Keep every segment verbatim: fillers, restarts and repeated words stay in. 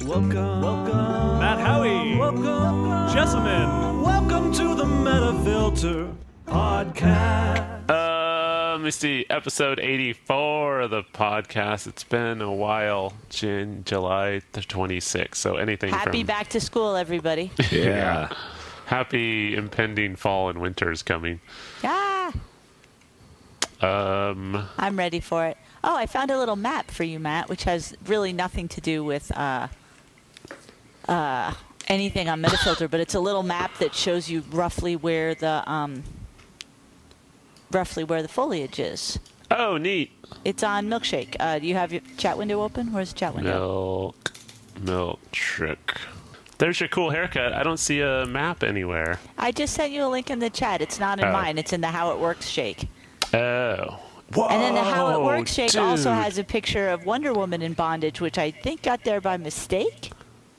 Welcome, welcome, Matt Howie. Welcome, Jessamine. Welcome to the Metafilter podcast. Uh, let me see, episode eighty-four of the podcast. It's been a while, June, July the twenty-sixth. So anything Happy from... back to school, everybody. Yeah. Happy impending fall and winter is coming. Ah, Um, I'm ready for it. Oh, I found a little map for you, Matt, which has really nothing to do with uh, uh, anything on Metafilter, but it's a little map that shows you roughly where the um, roughly where the foliage is. oh, neat. It's on Milkshake. Uh, do you have your chat window open? Where's the chat window? Milk, milk trick. There's your cool haircut. I don't see a map anywhere. I just sent you a link in the chat. It's not in Oh. mine. It's in the How It Works shake. Oh. Whoa, And then the How It Works shake dude. also has a picture of Wonder Woman in bondage, which I think got there by mistake.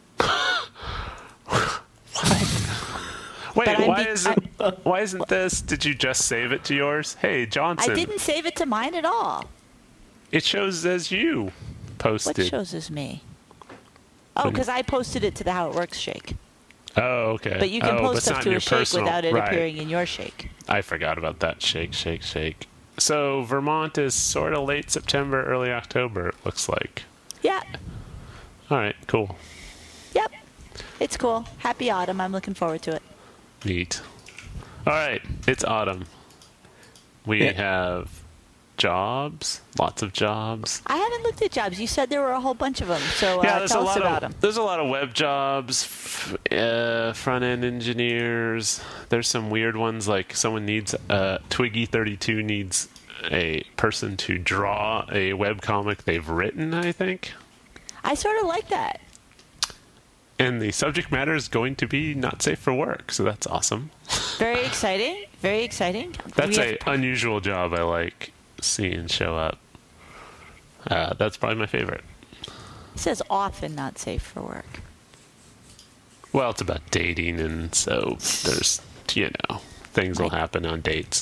Wait, But I'm why be- isn't why isn't this? Did you just save it to yours? Hey, Johnson. I didn't save it to mine at all. It shows as you What posted. shows is me? Oh, When- because I posted it to the How It Works shake. Oh, okay. But you can oh, post but stuff not to your a shake personal- without it right. appearing in your shake. I forgot about that. Shake, shake, shake. So Vermont is sort of late September, early October. It looks like. Yeah. All right, cool, Yep. It's cool. Happy autumn. I'm looking forward to it. neat. All right, it's autumn. We Yeah. have jobs, lots of jobs. I haven't looked at jobs. You said there were a whole bunch of them. So uh, yeah, there's a tell us lot about of them. there's a lot of web jobs, f- uh, front end engineers. There's some weird ones like someone needs uh, Twiggy thirty-two needs a person to draw a web comic they've written, I think. I sort of like that. And the subject matter is going to be not safe for work, so that's awesome. Very exciting. Very exciting. That's We a have- unusual job I like seeing show up. Uh, that's probably my favorite. It says often not safe for work. Well, it's about dating, and so there's, you know, things will Right. happen on dates.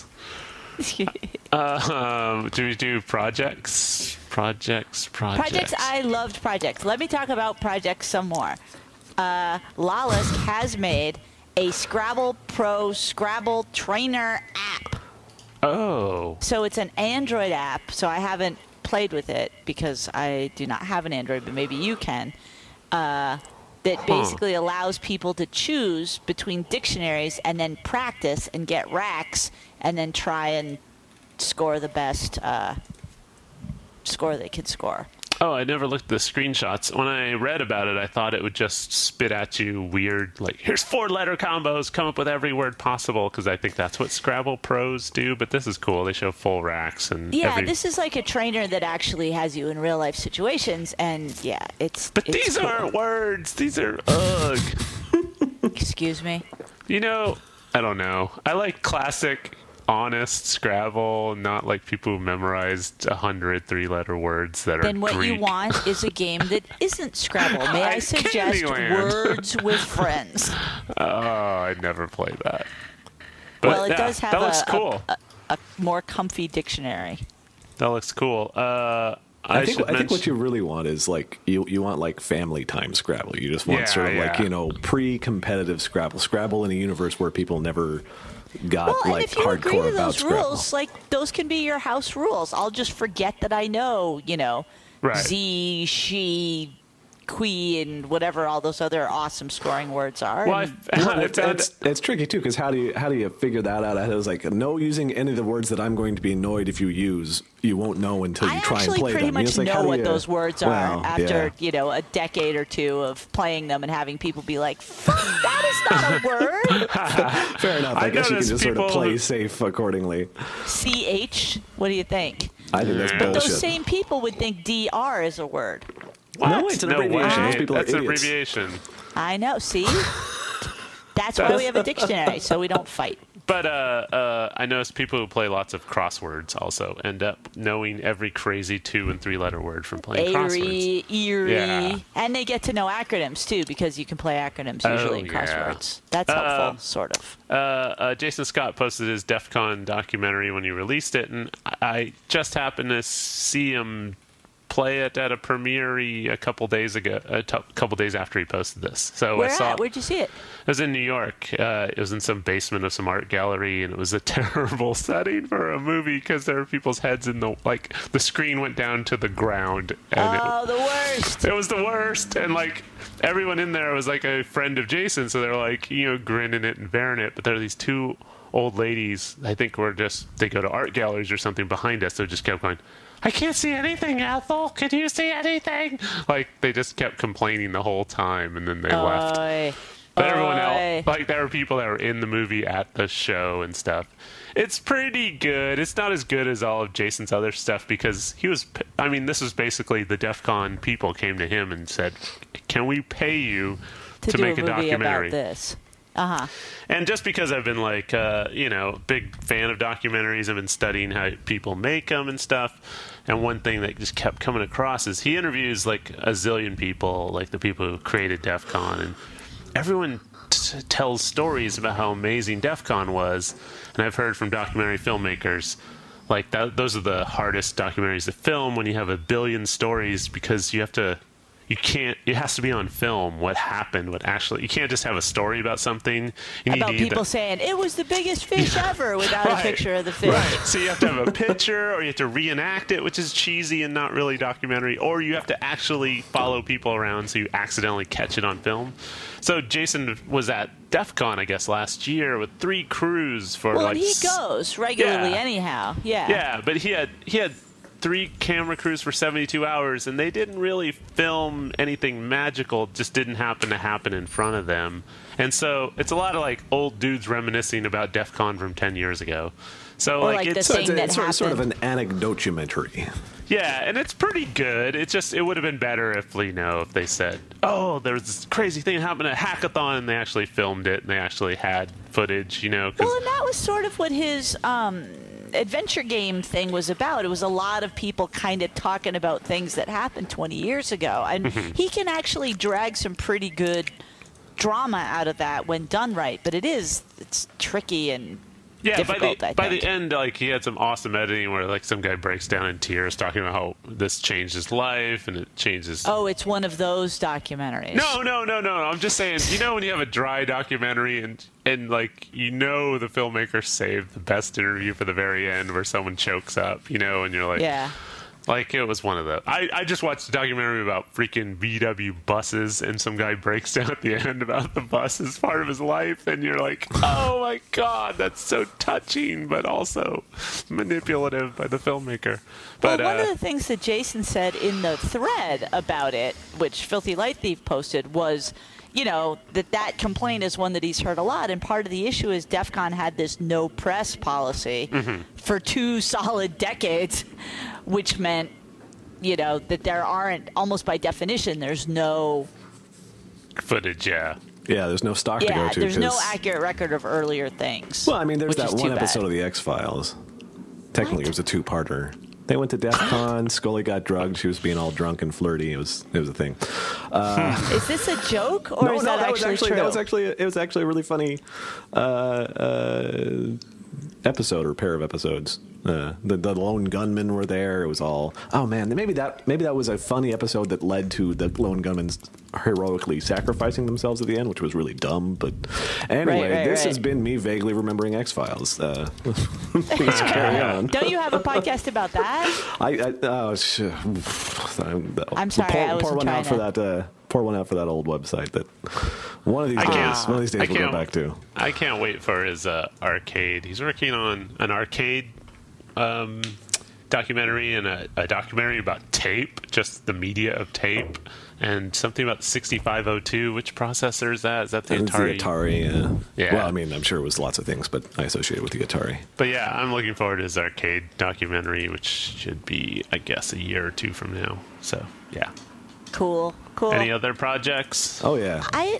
Uh, um, do we do projects? Projects, projects. Projects, I loved projects. Let me talk about projects some more. Uh, Lalisk has made a Scrabble Pro Scrabble Trainer app. Oh, So it's an Android app, so I haven't played with it because I do not have an Android, but maybe you can. Uh, that basically allows people to choose between dictionaries and then practice and get racks and then try and score the best uh, score they could score. oh! I never looked at the screenshots. When I read about it, I thought it would just spit at you weird, like here's four-letter combos, come up with every word possible. Because I think that's what Scrabble pros do. But this is cool. They show full racks and Yeah, every... this is like a trainer that actually has you in real life situations, and yeah, it's. But it's these cool. aren't words. These are ugh. Excuse me. You know, I don't know. I like classic, honest Scrabble, not like people who memorized a hundred three-letter words that are Then what Greek. you want is a game that isn't Scrabble. May I I- suggest Candyland. Words with Friends? Oh, I'd never play that. But Well, it yeah, does have that looks a, cool. a, a, a more comfy dictionary. That looks cool. Uh, I, I think should I think what mention- you really want is like you you want like family time Scrabble. You just want Yeah, sort of like yeah. you know pre-competitive Scrabble. Scrabble in a universe where people never got Well, and like if you hardcore agree to about those Scrabble. rules, like those can be your house rules. I'll just forget that I know, you know, Right. Z, she, qui, and whatever all those other awesome scoring words are. Well, I, and- I Well, it's, found it's, it's tricky too because how do you how do you figure that out? I was like, no using any of the words that I'm going to be annoyed if you use. You won't know until you I try and actually play pretty them. much It's like, know how do what you- those words are Well, after, yeah. you know, a decade or two of playing them and having people be like, fuck, that is not a word. Fair enough. I, I guess you can noticed just sort of people play who- safe accordingly. C H, what do you think? I think that's But But bullshit. those same people would think D R is a word. what? No, it's an No abbreviation. way. Those people are That's an idiots. abbreviation. I know, see? That's why we have a dictionary, so we don't fight. But uh, uh, I noticed people who play lots of crosswords also end up knowing every crazy two and three letter word from playing crosswords. Airy, eerie. Yeah. And they get to know acronyms, too, because you can play acronyms Oh, usually in yeah. crosswords. That's helpful, Um, sort of. Uh, uh, Jason Scott posted his DEF CON documentary when he released it, and I I just happened to see him play it at a premiere a couple days ago, a t- couple days after he posted this. So Where I saw at? Where'd you see it? It was in New York. Uh, it was in some basement of some art gallery, and it was a terrible setting for a movie because there were people's heads in the like the screen went down to the ground. And Oh, it, the worst. It was the worst, and like everyone in there was like a friend of Jason, so they're like you know grinning it and bearing it. But there are these two old ladies. I think were just they go to art galleries or something behind us. So just kept going. I can't see anything, Ethel. Can you see anything? Like they just kept complaining the whole time, and then they left. Oy. But everyone Oy. else, like there were people that were in the movie at the show and stuff. It's pretty good. It's not as good as all of Jason's other stuff because he was, I mean, this was basically the DEF CON people came to him and said, can we pay you To, to, do make a a, movie documentary? about this. Uh-huh. And just because I've been like, uh, you know, big fan of documentaries, I've been studying how people make them and stuff. And one thing that just kept coming across is he interviews like a zillion people, like the people who created DEF CON, and everyone t- tells stories about how amazing DEF CON was. And I've heard from documentary filmmakers, like that, those are the hardest documentaries to film when you have a billion stories because you have to. You can't. It has to be on film. What happened? What actually? You can't just have a story about something. You About need people the, saying, it was the biggest fish ever without Right. a picture of the fish. Right. So you have to have a picture, or you have to reenact it, which is cheesy and not really documentary, or you have to actually follow people around so you accidentally catch it on film. So Jason was at DEF CON, I guess, last year with three crews for Well, like. and he s- goes regularly Yeah. anyhow. Yeah. Yeah, but he had he had three camera crews for seventy-two hours, and they didn't really film anything magical. Just didn't happen to happen in front of them. And so it's a lot of like old dudes reminiscing about DEF CON from ten years ago. So Or like, like the it's So it's, thing that it's sort, of, sort of an happened. anecdocumentary. yeah, and it's pretty good. It's just it would have been better if you know if they said, "Oh, there was this crazy thing happened at Hackathon," and they actually filmed it and they actually had footage. You know, 'cause- Well, and that was sort of what his um, adventure game thing was about. It was a lot of people kind of talking about things that happened twenty years ago. And Mm-hmm. he can actually drag some pretty good drama out of that when done right. But it is, it's tricky and yeah, by difficult, the I by think. the end, like he had some awesome editing where like some guy breaks down in tears talking about how this changed his life and it changes. Oh, it's one of those documentaries. No, no, no, no. I'm just saying, you know, when you have a dry documentary and and like you know the filmmaker saved the best interview for the very end where someone chokes up, you know, and you're like, Yeah. like it was one of those. I, I just watched a documentary about freaking V W buses, and some guy breaks down at the end about the bus as part of his life, and you're like, oh my god, that's so touching, but also manipulative by the filmmaker. But well, one uh, of the things that Jason said in the thread about it, which Filthy Light Thief posted, was, you know, that that complaint is one that he's heard a lot. And part of the issue is DEF CON had this no press policy Mm-hmm. for two solid decades, which meant, you know, that there aren't, almost by definition, there's no, footage, yeah. Yeah, there's no stock to yeah, go to. there's no 'cause- accurate record of earlier things. Well, I mean, there's which that is one too episode bad. of the X Files. Technically, What? it was a two-parter. They went to DEF CON. Scully got drugged. She was being all drunk and flirty. It was it was a thing. Is this a joke, or no, is no, that, was actually, actually true? that was actually it was actually a really funny uh, uh, episode or pair of episodes. Uh, the the lone gunmen were there. It was all oh man. Maybe that maybe that was a funny episode that led to the lone gunmen heroically sacrificing themselves at the end, which was really dumb. But anyway, Right, right, this right. has been me vaguely remembering X Files. Uh, please carry on. Don't you have a podcast about that? I, I oh, sh- I'm sorry, Pour, I wasn't pour one trying out for to- that. Uh, pour one out for that old website that one of these I days. can't- One of these days I we'll go can't- back to. I can't wait for his uh, arcade. He's working on an arcade um, documentary and a, a documentary about tape, just the media of tape, and something about the sixty-five oh two. Which processor is that? Is that the It's Atari? the Atari. Uh, Yeah. Well, I mean, I'm sure it was lots of things, but I associate it with the Atari. But yeah, I'm looking forward to his arcade documentary, which should be, I guess, a year or two from now. So yeah. Cool, cool. Any other projects? Oh yeah. I,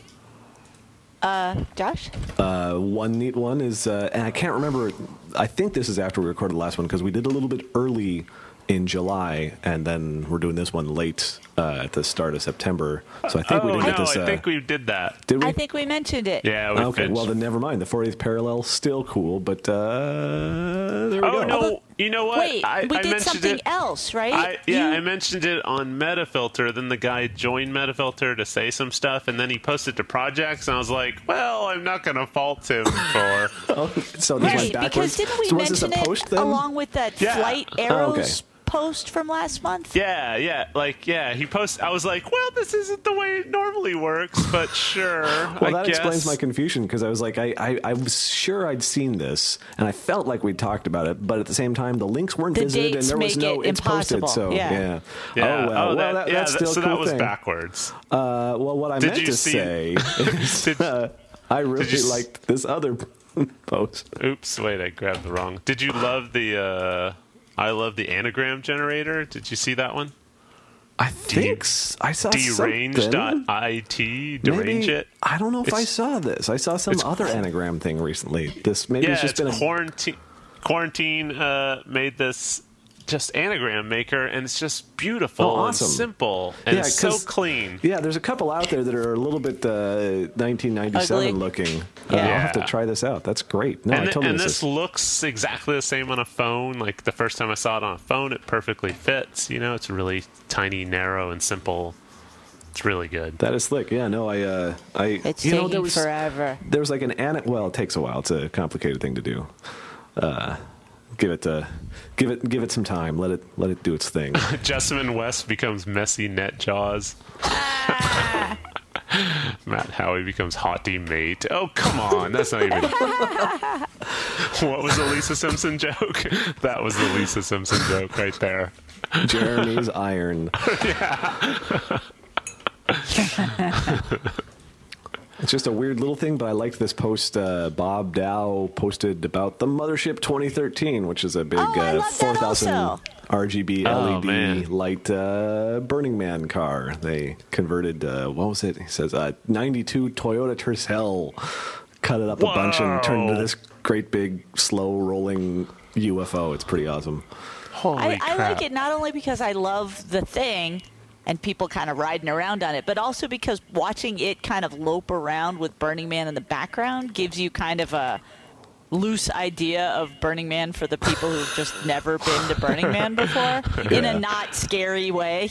uh, Josh? Uh, one neat one is, uh, and I can't remember. I think this is after we recorded the last one because we did a little bit early in July, and then we're doing this one late uh, at the start of September. So I think we oh didn't no, get this. Uh, I think we did that. did we? I think we mentioned it. Yeah. We Okay, finished. well then never mind. The fortieth parallel still cool, but uh, there we Oh go. no! You know what? Wait, I, we I did mentioned something it, else, right? I, yeah, You- I mentioned it on Metafilter. Then the guy joined Metafilter to say some stuff, and then he posted to projects, and I was like, well, I'm not going to fault him for... Oh, so this Right, went backwards. because didn't we so was this mention a post it then? along with that Yeah. Flight Oh, Arrows okay. post from last month? Yeah, yeah, like, yeah, he posted... I was like, well, this isn't the way it normally works, but sure, Well, I that guess. explains my confusion because I was like, I, I, I was sure I'd seen this, and I felt like we'd talked about it, but at the same time, the links weren't The visited, and dates there was make no it it's posted. impossible. So Yeah. yeah. Yeah. Oh well, well that, that, yeah, that's that- still so a cool that was thing. backwards. Uh, well, what I Did meant you to see- say is Did- uh, I really you s- liked this other post. Oops, wait, I grabbed the wrong. Did you love the, uh... I love the anagram generator. Did you see that one? I think s- I saw Derange something. dot it. Derange Maybe, it. I don't know if I It's- saw this. I saw some it's other qu- anagram thing recently. This maybe Yeah, it's it's, just been a quarantine. Quarantine uh, made this just anagram maker, and it's just beautiful Oh, awesome. and simple, and Yeah, it's so 'cause- clean. Yeah, there's a couple out there that are a little bit uh, nineteen ninety-seven Ugly. looking. Uh, Yeah. I'll have to Yeah. try this out. That's great. No, and I th- totally and miss this it. looks exactly the same on a phone. Like the first time I saw it on a phone, it perfectly fits. You know, it's really tiny, narrow, and simple. It's really good. That is slick. Yeah, no, I, uh, I, It's you know, taking there was forever. there was like an ana- Well, it takes a while. It's a complicated thing to do. Uh, give it, uh, give it, give it some time. Let it, let it do its thing. Jessamine West becomes messy net jaws. Matt Howie becomes haughty mate. Oh, come on. That's not even. What was the Lisa Simpson joke? That was the Lisa Simpson joke right there. Jeremy's iron. It's just a weird little thing, but I liked this post uh, Bob Dow posted about the Mothership twenty thirteen, which is a big Oh, I uh, love that four thousand also. R G B Oh, L E D man. light uh, Burning Man car. They converted, uh, what was it? He says, uh, ninety-two Toyota Tercel, cut it up a bunch and turned into Whoa. this great big slow rolling U F O. It's pretty awesome. Holy I, crap. I like it not only because I love the thing and people kind of riding around on it, but also because watching it kind of lope around with Burning Man in the background gives you kind of a loose idea of Burning Man for the people who've just never been to Burning Man before in Yeah. a not scary way.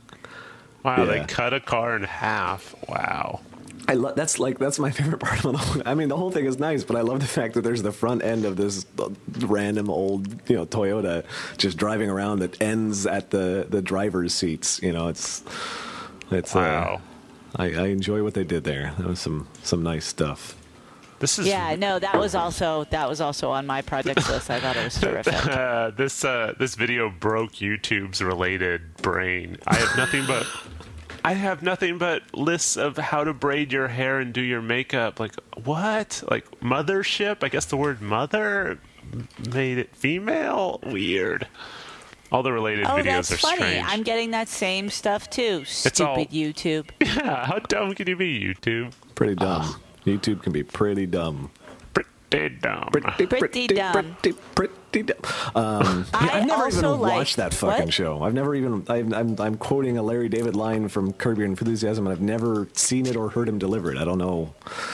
Wow, they Yeah. cut a car in half. Wow. I lo- that's like that's my favorite part of the whole. I mean, the whole thing is nice, but I love the fact that there's the front end of this uh, random old, you know, Toyota just driving around that ends at the the driver's seats. You know, it's it's. Wow. Uh, I, I enjoy what they did there. That was some some nice stuff. This is Yeah, no, that was also that was also on my projects list. I thought it was terrific. Uh, this uh, this video broke YouTube's related brain. I have nothing but I have nothing but lists of how to braid your hair and do your makeup. Like what? Like mothership? I guess the word mother made it female. Weird. All the related Oh, videos that's are funny. strange. I'm getting that same stuff too. Stupid all- YouTube. Yeah, how dumb can you be, YouTube? Pretty dumb. YouTube can be pretty dumb. Pretty dumb. Pretty, Pretty dumb. Pretty, pretty dumb. Um, yeah, I I've never also even like- watched that fucking what? show. I've never even. I've, I'm, I'm quoting a Larry David line from Curb Your Enthusiasm, and I've never seen it or heard him deliver it. I don't know.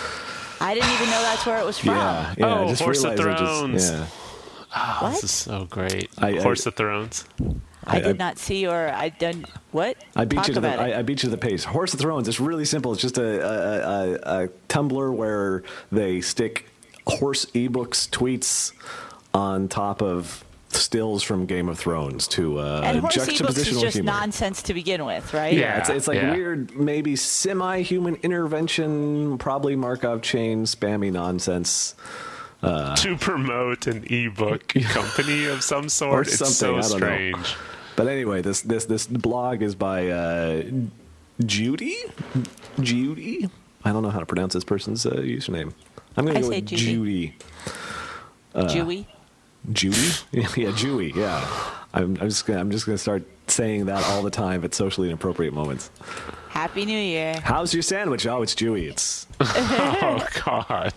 I didn't even know that's where it was from. Yeah, yeah. I Oh, just Horse of realized I just- Thrones. yeah. Oh, What? this is so great. I- I- Horse of Thrones. I, I- did I- not see or I didn't. What? I beat Talk you to about the. it. I, I beat you to the pace. Horse of Thrones. It's really simple. It's just a a, a, a Tumblr where they stick horse ebooks tweets on top of stills from Game of Thrones to uh, and horse ebooks juxtapositional is just humor. nonsense to begin with, right? Yeah, it's, it's like Yeah. weird, maybe semi-human intervention, probably Markov chain, spammy nonsense. To promote an ebook company of some Or sort. It's something, so I don't know. strange. But anyway, this this this blog is by uh, Judy. Judy. I don't know how to pronounce this person's uh, username. I'm going I to go say with Judy. Judy. Jewy. Judy? Yeah, Jewy. Yeah. I'm, I'm just gonna I'm just gonna start saying that all the time at socially inappropriate moments. Happy New Year. How's your sandwich? Oh, it's Jewy. It's Oh, God.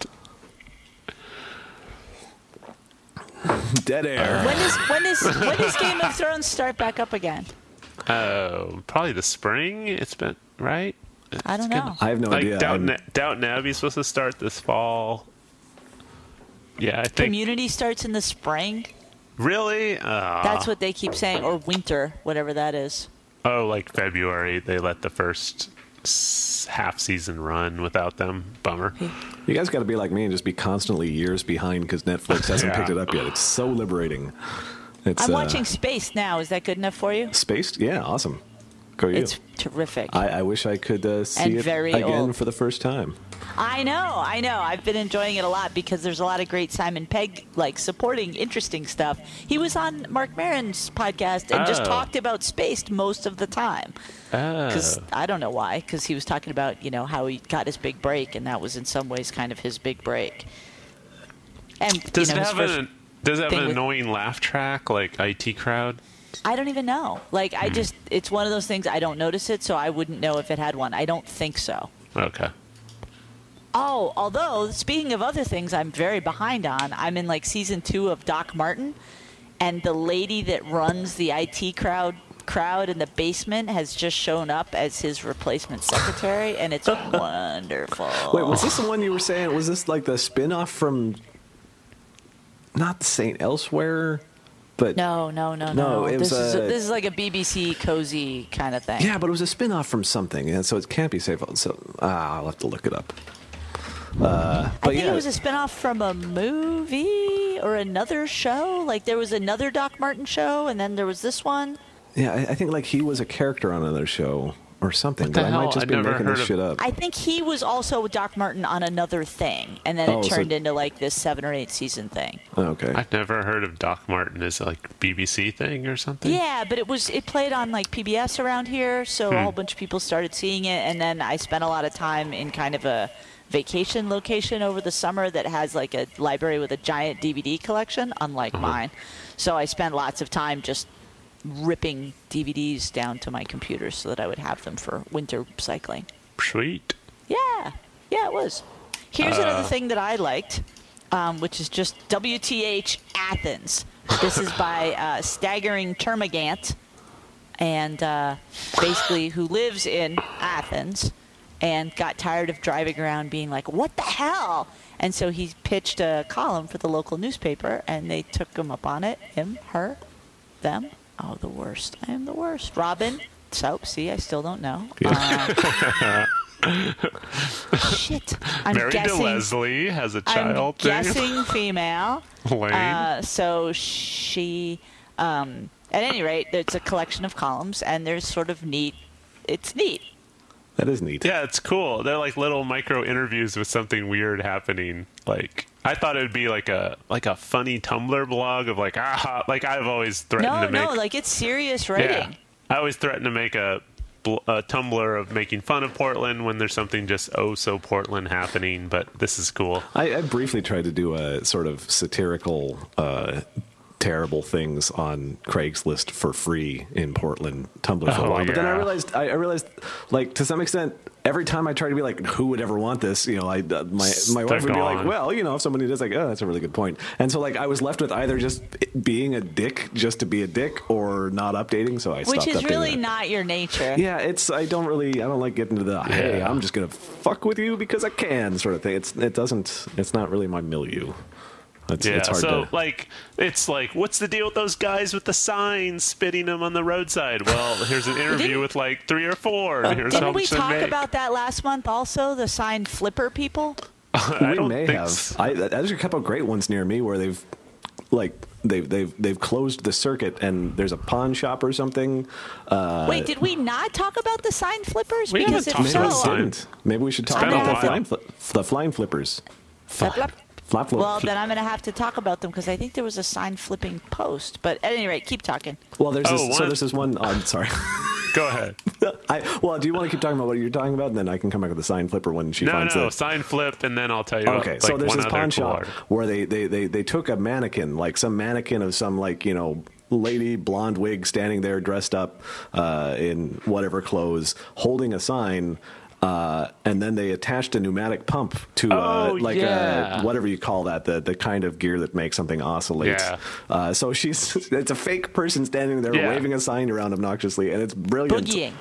dead air. When does when does when does Game of Thrones start back up again? Oh, probably the spring. It's been, right? I don't It's know. gonna- I have no like idea. Downton, I'm- Downton Abbey's supposed to start this fall. Yeah, I think. Community starts in the spring. Really? Uh, That's what they keep saying, or winter, whatever that is. Oh, like February, they let the first s- half season run without them. Bummer. You guys got to be like me and just be constantly years behind because Netflix hasn't Yeah. picked it up yet. It's so liberating. It's, I'm uh, watching Spaced now. Is that good enough for you? Spaced? Yeah, awesome. Go you. It's terrific. I, I wish I could uh, see And it very again old. for the first time. I know, I know. I've been enjoying it a lot because there's a lot of great Simon Pegg, like, supporting interesting stuff. He was on Mark Maron's podcast and just Oh. talked about Spaced most of the time. Because Oh. I don't know why, because he was talking about, you know, how he got his big break, and that was in some ways kind of his big break. And, Does you know, it his have first, an Does it have thing an with- annoying laugh track like I T Crowd? I don't even know. Like, I just, it's one of those things, I don't notice it, so I wouldn't know if it had one. I don't think so. Okay. Oh, although speaking of other things I'm very behind on, I'm in like season two of Doc Martin, and the lady that runs the I T crowd crowd in the basement has just shown up as his replacement secretary, and it's wonderful. Wait, was this the one you were saying? Was this like the spin-off from not Saint Elsewhere? But No, no, no, No, no. it this was, is uh, this is like a B B C cozy kind of thing. yeah, but it was a spin-off from something, and so it can't be safe. So ah, I'll have to look it up. Uh, I but think yeah, it was a spinoff from a movie or another show. Like there was another Doc Martin show, and then there was this one. yeah, I, I think like he was a character on another show or something. What the But I hell? might just I've be never making heard this of- shit up. I think he was also Doc Martin on another thing, and then Oh, it so- turned into like this seven or eight season thing. Oh, okay. I've never heard of Doc Martin as like B B C thing or something. Yeah, but it was it played on like P B S around here, so a whole bunch of people started seeing it, and then I spent a lot of time in kind of a vacation location over the summer that has like a library with a giant D V D collection, unlike mine. So I spent lots of time just ripping D V Ds down to my computer so that I would have them for winter cycling. Sweet. Yeah, yeah, it was. Here's Uh. another thing that I liked, um, which is just W T H Athens. This is by uh, Staggering Termagant, and uh, basically who lives in Athens and got tired of driving around being like, what the hell? And so he pitched a column for the local newspaper, and they took him up on it. Him, her, them. Oh, the worst. I am the worst. Robin. So, see, I still don't know. Uh, shit. I'm Married guessing. to Leslie, has a I'm child. name. guessing female. Lane. Uh, so she, um, at any rate, it's a collection of columns, and there's sort of neat. It's neat. That is neat. Yeah, it's cool. They're like little micro interviews with something weird happening. Like I thought it would be like a like a funny Tumblr blog of like ah like I've always threatened No, to make no, like it's serious yeah. writing. I always threaten to make a, bl- a Tumblr of making fun of Portland when there's something just oh so Portland happening. But this is cool. I, I briefly tried to do a sort of satirical uh, terrible things on Craigslist for free in Portland Tumblr for a Oh, while. But then I yeah. realized, I, I realized, like to some extent, every time I try to be like, who would ever want this? You know, I uh, my my wife would be like, gone. well, you know, if somebody does, like, oh, that's a really good point. And so like I was left with either just being a dick just to be a dick or not updating. So I Which stopped is updating really it. not your nature. Yeah, it's I don't really I don't like getting into the hey Yeah. I'm just gonna fuck with you because I can sort of thing. It's it doesn't it's not really my milieu. It's, Yeah, it's hard so to. like it's like what's the deal with those guys with the signs spitting them on the roadside? Well, here's an interview Didn't- with like three or four. And here's how Didn't we much they talk make. about that last month also, the sign flipper people? I we don't may think have. so. I, there's a couple of great ones near me where they've like they've they've they've closed the circuit and there's a pawn shop or something. Uh, Wait, did we not talk about the sign flippers? We because haven't if talked maybe so, about we didn't. Maybe we should talk been about a the while. flying fli- the flying flippers. Flip, flip. Flap flip. Well, then I'm going to have to talk about them because I think there was a sign flipping post. But at any rate, keep talking. well, there's Oh, this, so one- there's this one. Oh, I'm sorry. Go ahead. I, well, do you want to keep talking about what you're talking about? And then I can come back with the sign flipper when she No, finds no, it. sign flip, and then I'll tell you. Okay, like, so there's one this other pawn cool shop article. where they, they, they, they took a mannequin, like some mannequin of some like, you know, lady, blonde wig standing there dressed up uh, in whatever clothes, holding a sign. Uh, and then they attached a pneumatic pump to uh, Oh, like yeah. a, whatever you call that, the, the kind of gear that makes something oscillate. Yeah. Uh, so she's it's a fake person standing there Yeah. waving a sign around obnoxiously, and it's brilliant. Boogieing.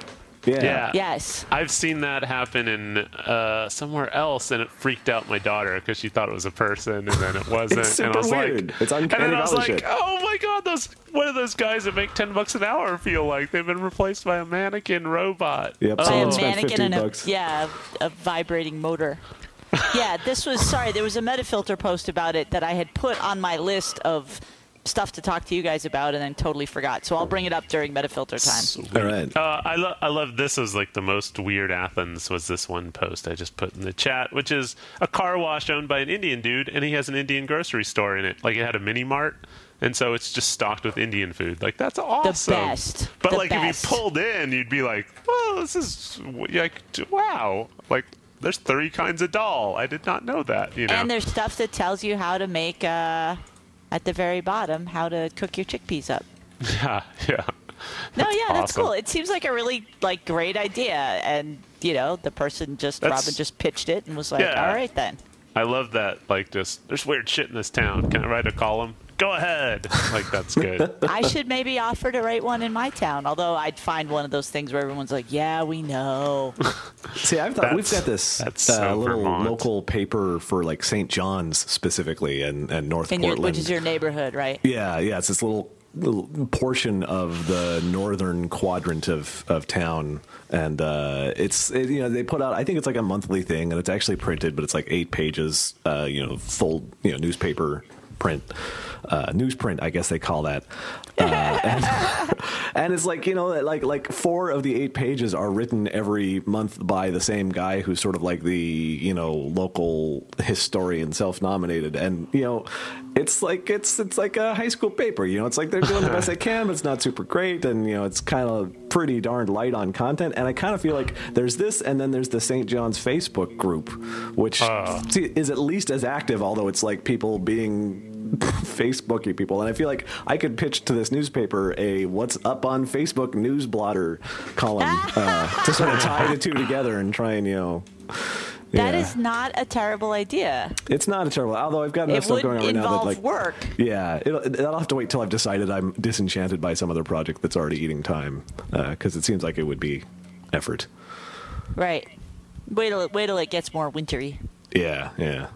Yeah. Yeah. Yes. I've seen that happen in uh, somewhere else, and it freaked out my daughter because she thought it was a person, and then it wasn't. It's super and I was weird. Like, It's and uncanny then I was valley like, shit. oh my god, those what are those guys that make ten bucks an hour feel like? They've been replaced by a mannequin robot. Yep, Oh. By a Someone spent mannequin fifteen and a, bucks. yeah, a, a vibrating motor. Yeah, this was, sorry, there was a Metafilter post about it that I had put on my list of stuff to talk to you guys about and then totally forgot. So I'll bring it up during Metafilter time. All right. Uh, I love I love this was like the most weird Athens was this one post I just put in the chat, which is a car wash owned by an Indian dude, and he has an Indian grocery store in it. Like it had a mini mart, and so it's just stocked with Indian food. Like that's awesome. The best. But The like best. if you pulled in, you'd be like, "Well, this is like wow." Like there's three kinds of dal. I did not know that. You know. And there's stuff that tells you how to make, uh, at the very bottom, how to cook your chickpeas up. yeah, yeah. No, That's yeah, that's awesome. cool. It seems like a really like great idea, and you know, the person just That's- Robin just pitched it and was like, Yeah. "All right then." I love that. Like, just there's weird shit in this town. Can I write a column? Go ahead. Like that's good. I should maybe offer to write one in my town, although I'd find one of those things where everyone's like, "Yeah, we know." See, I've thought we've That's- got this that's uh, so little Vermont. local paper for like Saint John's specifically and, and North In your, Portland. which is your neighborhood, right? Yeah, yeah, it's this little, little portion of the northern quadrant of, of town, and uh, it's it, you know they put out. I think it's like a monthly thing, and it's actually printed, but it's like eight pages, uh, you know, full you know newspaper print, uh, newsprint, I guess they call that. Uh, and, and it's like you know like like four of the eight pages are written every month by the same guy who's sort of like the you know local historian, self-nominated, and you know it's like it's it's like a high school paper. You know, it's like they're doing the best they can, but it's not super great, and you know it's kind of pretty darned light on content. And I kind of feel like there's this, and then there's the Saint John's Facebook group, which Uh. see, is at least as active, although it's like people being Facebooky people. And I feel like I could pitch to this newspaper a "What's Up on Facebook" news blotter column uh, to sort of tie the two together and try and you know. That yeah. is not a terrible idea. It's not a terrible. Although I've got enough It stuff would going on right now involve that like work. Yeah, it'll, it, I'll have to wait till I've decided I'm disenchanted by some other project that's already eating time because it seems like it would be effort. Right. Wait till, it- wait till it gets more wintry. Yeah, yeah.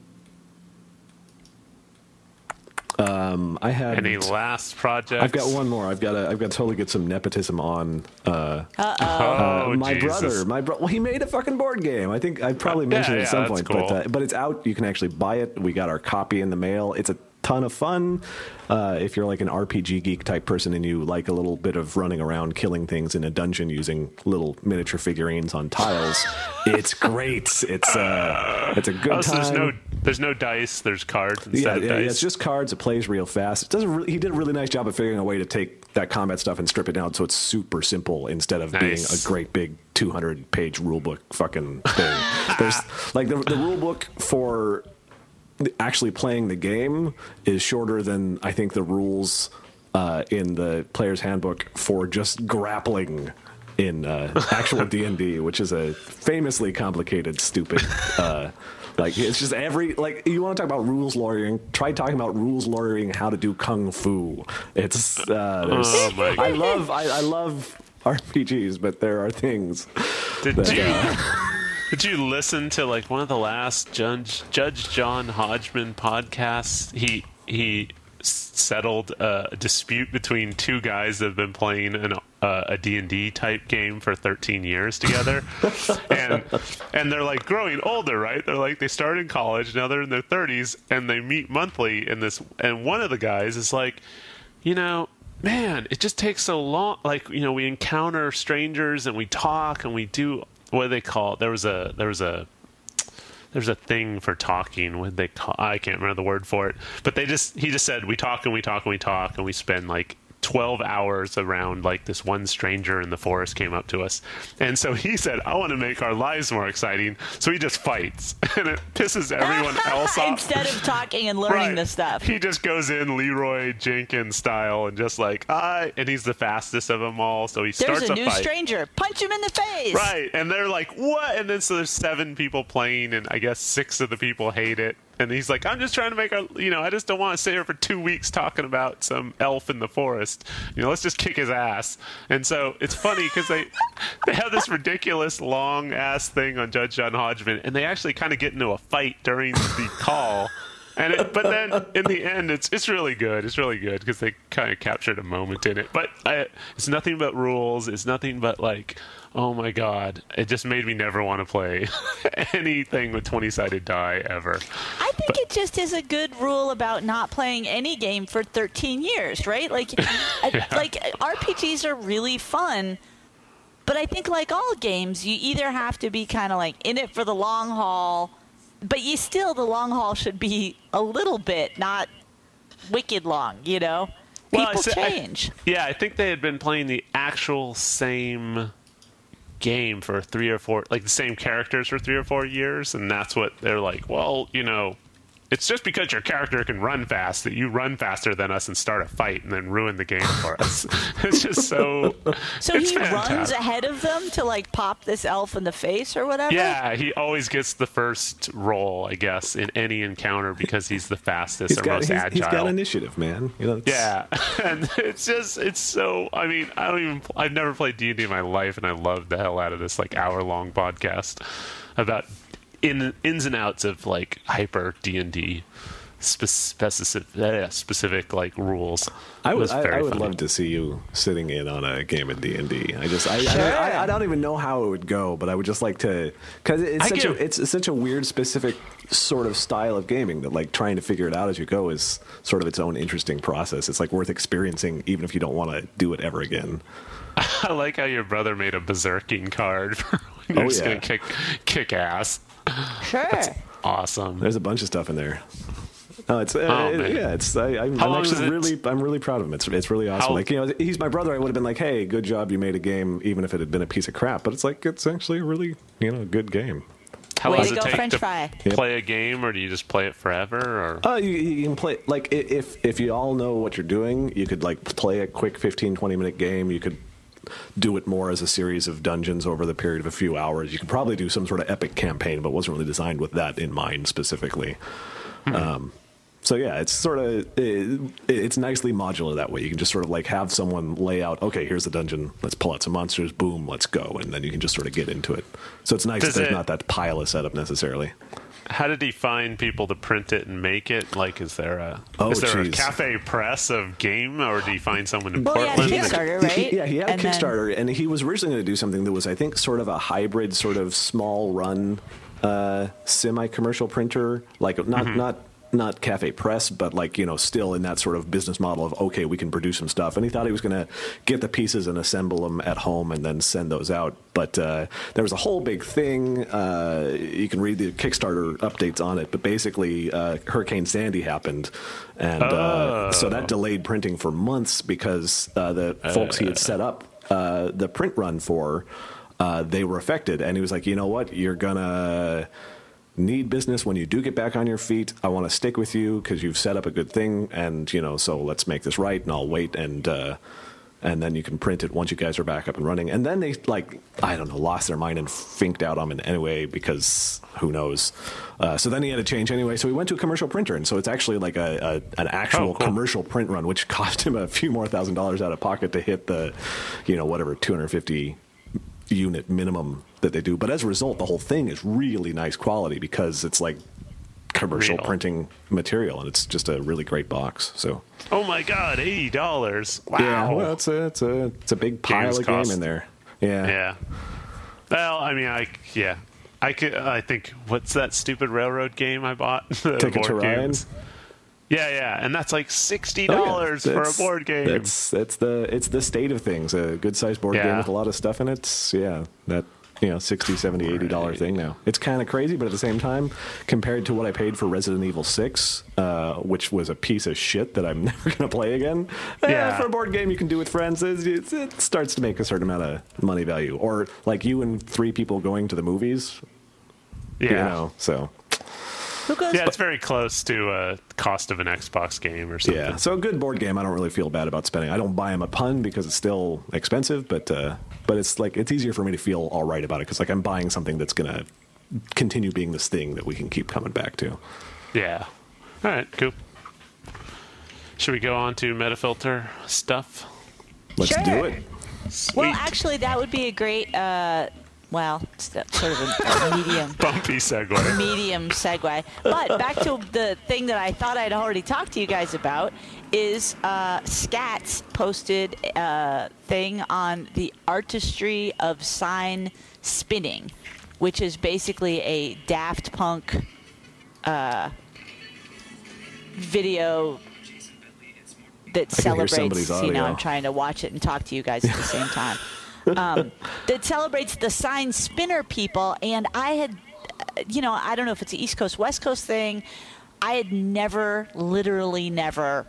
Um, I have. Any last projects? I've got one more. I've got to. I've got to totally get some nepotism on. Uh, Oh, uh, my Jesus. brother, my bro. Well, he made a fucking board game. I think I probably mentioned yeah, it at some yeah, point, that's but cool. uh, but it's out. You can actually buy it. We got our copy in the mail. It's a ton of fun. Uh, if you're like an R P G geek type person and you like a little bit of running around killing things in a dungeon using little miniature figurines on tiles, it's great. It's uh, it's a good Oh, so time. there's no there's no dice. There's cards instead Yeah, of yeah, dice. yeah, it's just cards. It plays real fast. It doesn't. Really, he did a really nice job of figuring a way to take that combat stuff and strip it down so it's super simple instead of Nice. being a great big two hundred page rule book fucking thing. There's like the the rule book for actually playing the game is shorter than I think the rules uh, in the player's handbook for just grappling in uh, actual D and D, which is a famously complicated, stupid. Uh, like it's just every like you want to talk about rules lawyering. Try talking about rules lawyering how to do kung fu. It's uh, there's, Oh, my I love I, I love R P Gs, but there are things. Did that, you uh, did you listen to like one of the last Judge Judge John Hodgman podcasts? He he s- settled a dispute between two guys that have been playing an, uh, a D and D type game for thirteen years together, and and they're like growing older, right? They're like they started in college, now they're in their thirties, and they meet monthly in this. And one of the guys is like, you know. Man, it just takes so long. Like, you know, we encounter strangers and we talk and we do what do they call it? There was a there was a there's a thing for talking. What they call? I can't remember the word for it. But they just he just said we talk and we talk and we talk and we spend like twelve hours around like this one stranger in the forest came up to us. And so he said, I want to make our lives more exciting. So he just fights and it pisses everyone else off. Instead of talking and learning Right. this stuff. He just goes in Leroy Jenkins style and just like, I, and he's the fastest of them all. So he There's starts a a new fight. stranger. Punch him in the face. Right. And they're like, what? And then so there's seven people playing and I guess six of the people hate it. And he's like, I'm just trying to make our, you know, I just don't want to sit here for two weeks talking about some elf in the forest. You know, let's just kick his ass. And so it's funny because they, they have this ridiculous long ass thing on Judge John Hodgman, and they actually kind of get into a fight during the call. And it, but then in the end, it's it's really good. It's really good because they kind of captured a moment in it. But I, it's nothing but rules. It's nothing but like, oh my god! It just made me never want to play anything with twenty-sided die ever. I think but, it just is a good rule about not playing any game for thirteen years, right? Like, yeah. like R P Gs are really fun. But I think like all games, you either have to be kind of like in it for the long haul. But you still, the long haul should be a little bit, not wicked long, you know? People well, I, change. I, yeah, I think they had been playing the actual same game for three or four, like the same characters for three or four years, and that's what they're like, well, you know, it's just because your character can run fast that you run faster than us and start a fight and then ruin the game for us. It's just so... So he fantastic. runs ahead of them to, like, pop this elf in the face or whatever? Yeah, he always gets the first roll, I guess, in any encounter because he's the fastest he's or got, most he's, agile. He's got initiative, man. You know, yeah, and it's just, it's so... I mean, I don't even... I've never played D and D in my life, and I love the hell out of this, like, hour-long podcast about... In, ins and outs of like hyper D and D specific, uh, specific like rules. I would, I, I would love to see you sitting in on a game of D and D. I just, I, sure. I, I, I don't even know how it would go, but I would just like to, because it's such a, it's such a weird, specific sort of style of gaming that like trying to figure it out as you go is sort of its own interesting process. It's like worth experiencing, even if you don't want to do it ever again. I like how your brother made a berserking card for when you're oh, just yeah. gonna kick kick ass. Sure. That's awesome. There's a bunch of stuff in there. Oh, it's uh, oh, it, yeah, it's. I, I'm, I'm actually really, I'm really proud of him. It's it's really awesome. How, like you know, he's my brother. I would have been like, hey, good job, you made a game, even if it had been a piece of crap. But it's like it's actually a really, you know, good game. How Way long to does go, it take French to fry. play a game, or do you just play it forever? Or oh, uh, you, you can play like if if you all know what you're doing, you could like play a quick fifteen, twenty minute game. You could do it more as a series of dungeons over the period of a few hours. You could probably do some sort of epic campaign, but it wasn't really designed with that in mind specifically. Mm-hmm. Um, so yeah, it's sort of it, it's nicely modular that way. You can just sort of like have someone lay out, okay, here's the dungeon, let's pull out some monsters, boom, let's go, and then you can just sort of get into it. So it's nice Does that there's it, not that pile of setup necessarily. How did he find people to print it and make it? Like, is there a oh, is there geez. a cafe press of game, or did he find someone in well, Portland? Yeah, Kickstarter, right? He, yeah, he had and a Kickstarter, then... and he was originally going to do something that was, I think, sort of a hybrid, sort of small run, uh, semi-commercial printer, like not mm-hmm. not. not cafe press, but like, you know, still in that sort of business model of, okay, we can produce some stuff. And he thought he was going to get the pieces and assemble them at home and then send those out. But uh, there was a whole big thing. Uh, you can read the Kickstarter updates on it, but basically uh, Hurricane Sandy happened. And uh, oh. so that delayed printing for months because uh, the uh. folks he had set up uh, the print run for, uh, they were affected. And he was like, you know what, you're going to need business when you do get back on your feet. I want to stick with you because you've set up a good thing, and you know, so let's make this right. And I'll wait, and uh, and then you can print it once you guys are back up and running. And then they like I don't know, lost their mind and finked out on it anyway because who knows. Uh, so then he had to change anyway. So he went to a commercial printer, and so it's actually like a, a an actual oh, cool. commercial print run, which cost him a few more thousand dollars out of pocket to hit the, you know, whatever two hundred fifty unit minimum that they do. But as a result, the whole thing is really nice quality because it's like commercial Real. printing material, and it's just a really great box. So oh my god, eighty dollars! Wow. Yeah, well, it's a it's a it's a big pile Games of cost. game in there. Yeah. Yeah. Well, I mean, I yeah, I could. I think what's that stupid railroad game I bought? Ticket to Ride. Yeah, yeah, and that's like sixty dollars oh, yeah. for a board game. That's that's the it's the state of things. A good sized board yeah. game with a lot of stuff in it. Yeah, that you know, sixty, seventy, eighty dollar right. thing now. It's kind of crazy, but at the same time, compared to what I paid for Resident Evil six, uh, which was a piece of shit that I'm never going to play again. Yeah. Uh, for a board game you can do with friends, it, it, it starts to make a certain amount of money value. Or like you and three people going to the movies. Yeah. You know, so. Who goes yeah, it's very close to uh, cost of an Xbox game or something. Yeah, so a good board game, I don't really feel bad about spending. I don't buy them a ton because it's still expensive, but uh, but it's like it's easier for me to feel all right about it because like I'm buying something that's going to continue being this thing that we can keep coming back to. Yeah. All right, cool. Should we go on to Metafilter stuff? Let's sure. do it. Sweet. Well, actually, that would be a great. Uh, well, it's that sort of a, a medium. Bumpy segue. Medium segue. But back to the thing that I thought I'd already talked to you guys about is uh, Scats posted a thing on the artistry of sign spinning, which is basically a Daft Punk uh, video that celebrates, you know, I'm trying to watch it and talk to you guys at the same time. Um, that celebrates the sign spinner people, and I had, you know, I don't know if it's an East Coast, West Coast thing. I had never, literally never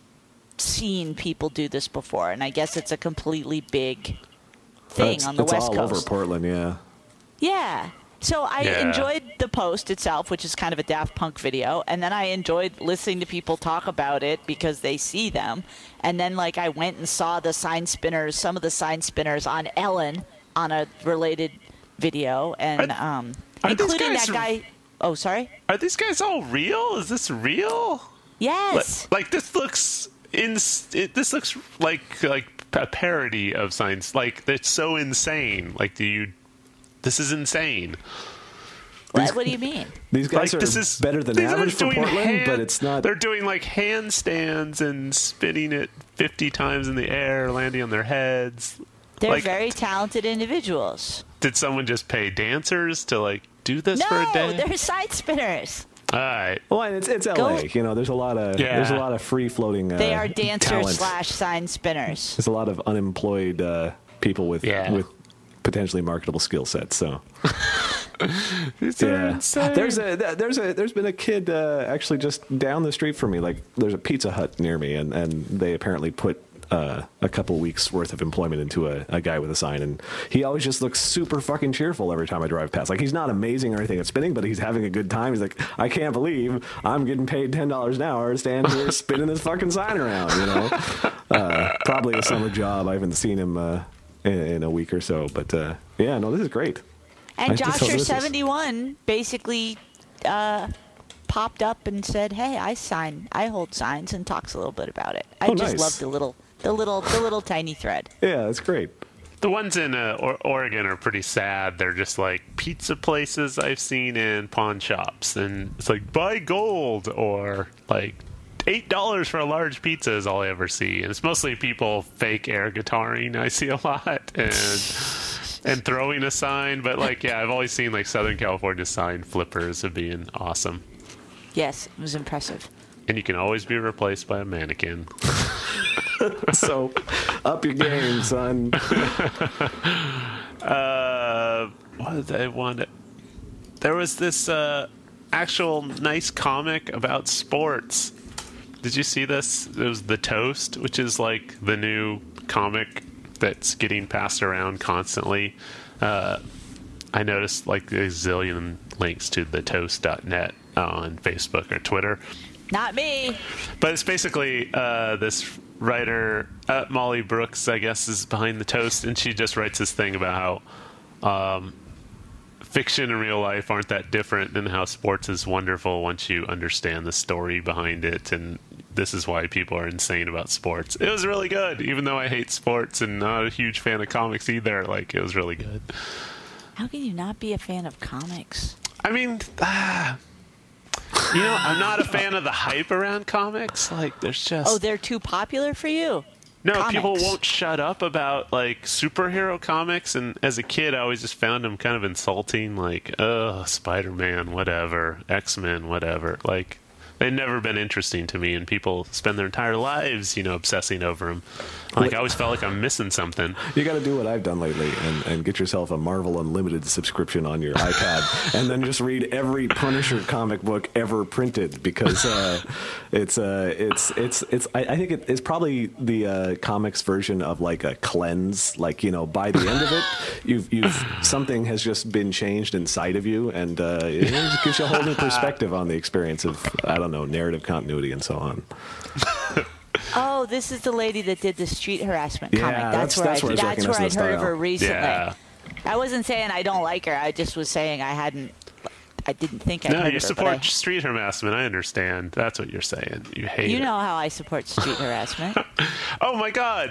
seen people do this before, and I guess it's a completely big thing it's, on the it's West all Coast. over Portland, yeah. Yeah. So I Yeah. enjoyed the post itself, which is kind of a Daft Punk video, and then I enjoyed listening to people talk about it because they see them. And then, like, I went and saw the sign spinners, some of the sign spinners on Ellen on a related video, and Are- um, are these including guys that guy. Oh, sorry. Are these guys all real? Is this real? Yes. Like, like this looks in. It, this looks like like a parody of science. Like it's so insane. Like do you? This is insane. What, what do you mean? These guys Like, are this is better than these are average for doing Portland, hand- but it's not. They're doing like handstands and spinning it fifty times in the air, landing on their heads. They're like, very talented individuals. Did someone just pay dancers to like do this No, for a day? they're sign spinners. All right. Well, and it's it's L A. Go- You know, there's a lot of Yeah. there's a lot of free floating. Uh, They are dancers talent. slash sign spinners. There's a lot of unemployed uh, people with Yeah. with potentially marketable skill sets. So These are yeah, insane. there's a there's a there's been a kid uh, actually just down the street from me. Like there's a Pizza Hut near me, and and they apparently put. Uh, a couple weeks worth of employment into a, a guy with a sign, and he always just looks super fucking cheerful every time I drive past. Like he's not amazing or anything at spinning, but he's having a good time. He's like, I can't believe I'm getting paid ten dollars an hour to stand here spinning this fucking sign around. You know, uh, probably a summer job. I haven't seen him uh, in, in a week or so, but uh, yeah, no, this is great. And I just Josh saw this. seventy-one basically uh, popped up and said, "Hey, I sign, I hold signs," and talks a little bit about it. I Oh, just nice. love the little, the little, the little tiny thread. Yeah, that's great. The ones in uh, or- Oregon are pretty sad. They're just like pizza places I've seen in pawn shops, and it's like buy gold or like eight dollars for a large pizza is all I ever see, and it's mostly people fake air guitaring. I see a lot and and throwing a sign, but like yeah, I've always seen like Southern California sign flippers of being awesome, Yes, it was impressive. and you can always be replaced by a mannequin. So, up your game, son. Uh, what did I want? There was this uh, actual nice comic about sports. Did you see this? It was The Toast, which is like the new comic that's getting passed around constantly. Uh, I noticed like a zillion links to the toast dot net on Facebook or Twitter. Not me. But it's basically uh, this writer, uh, Molly Brooks, I guess, is behind The Toast, and she just writes this thing about how um, fiction and real life aren't that different, and how sports is wonderful once you understand the story behind it, and this is why people are insane about sports. It was really good, even though I hate sports and not a huge fan of comics either. Like, it was really good. How can you not be a fan of comics? I mean, ah, you know, I'm not a fan of the hype around comics. Like, there's just... Oh, they're too popular for you? No, Comics. people won't shut up about like superhero comics, and as a kid, I always just found them kind of insulting. Like, oh, Spider-Man, whatever, X-Men, whatever. Like, they've never been interesting to me, and people spend their entire lives, you know, obsessing over them. Like, I always felt like I'm missing something. You got to do what I've done lately and, and get yourself a Marvel Unlimited subscription on your iPad, and then just read every Punisher comic book ever printed, because uh, it's uh, it's it's it's. I, I think it, it's probably the uh, comics version of like a cleanse. Like, you know, by the end of it, you've you've something has just been changed inside of you, and uh, it just gives you a whole new perspective on the experience of, I don't know, narrative continuity and so on. Oh, this is the lady that did the street harassment Yeah, comic. That's, that's- where that's I, where I was that's where recognizing I'd the heard of her style. recently. Yeah. I wasn't saying I don't like her. I just was saying I hadn't. I didn't think I No, heard you of her. support but street harassment. I understand. That's what you're saying. You I, hate you it. know how I support street harassment. Oh my God!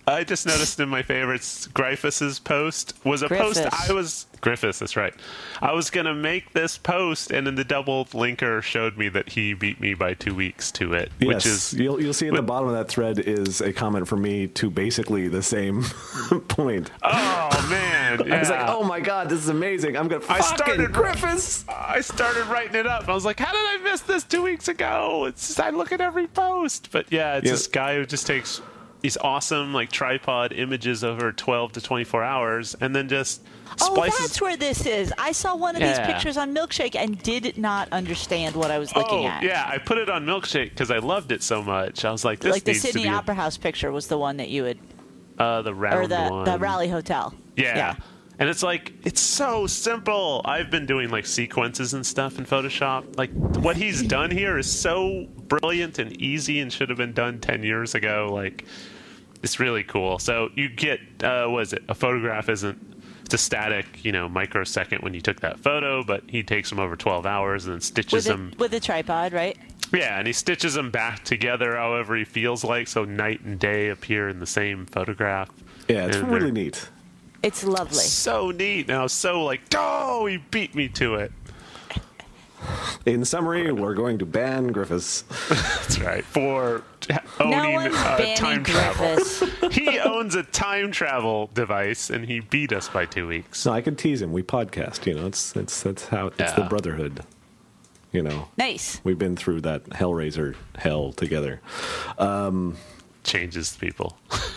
I just noticed in my favorites, Gryphus's post was a Griffiths. post I was... Griffiths, that's right. I was going to make this post, and then the double linker showed me that he beat me by two weeks to it, Yes, which is... you'll, you'll see at the bottom of that thread is a comment from me to basically the same point. Oh, man. Yeah. I was like, oh my god, this is amazing. I'm going to I fucking started Griffiths. I started writing it up. I was like, how did I miss this two weeks ago? It's just, I look at every post. But yeah, it's Yeah. this guy who just takes these awesome like tripod images over twelve to twenty-four hours and then just Oh, splices. that's where this is. I saw one of Yeah. these pictures on Milkshake and did not understand what I was looking oh, at. yeah, I put it on Milkshake because I loved it so much. I was like, this Like the needs Sydney to be Opera House picture was the one that you had, uh, the round or the one. the Raleigh Hotel. Yeah. Yeah. And it's like, it's so simple. I've been doing like sequences and stuff in Photoshop. Like what he's done here is so brilliant and easy and should have been done ten years ago. Like it's really cool. So you get, uh, what is it? A photograph isn't, it's a static, you know, microsecond when you took that photo, but he takes them over twelve hours and then stitches With a, them. with a tripod, right? Yeah, and he stitches them back together however he feels like. So night and day appear in the same photograph. Yeah, it's And really they're- neat. It's lovely. So neat. And I was so like, oh, he beat me to it. In summary, we're going to ban Griffiths. That's right. For No owning one's uh, banning time travel. Griffiths. He owns a time travel device, and he beat us by two weeks. No, I could tease him. We podcast, you know. It's it's that's how it's the Yeah. brotherhood. You know, Nice. we've been through that Hellraiser hell together. Changes people.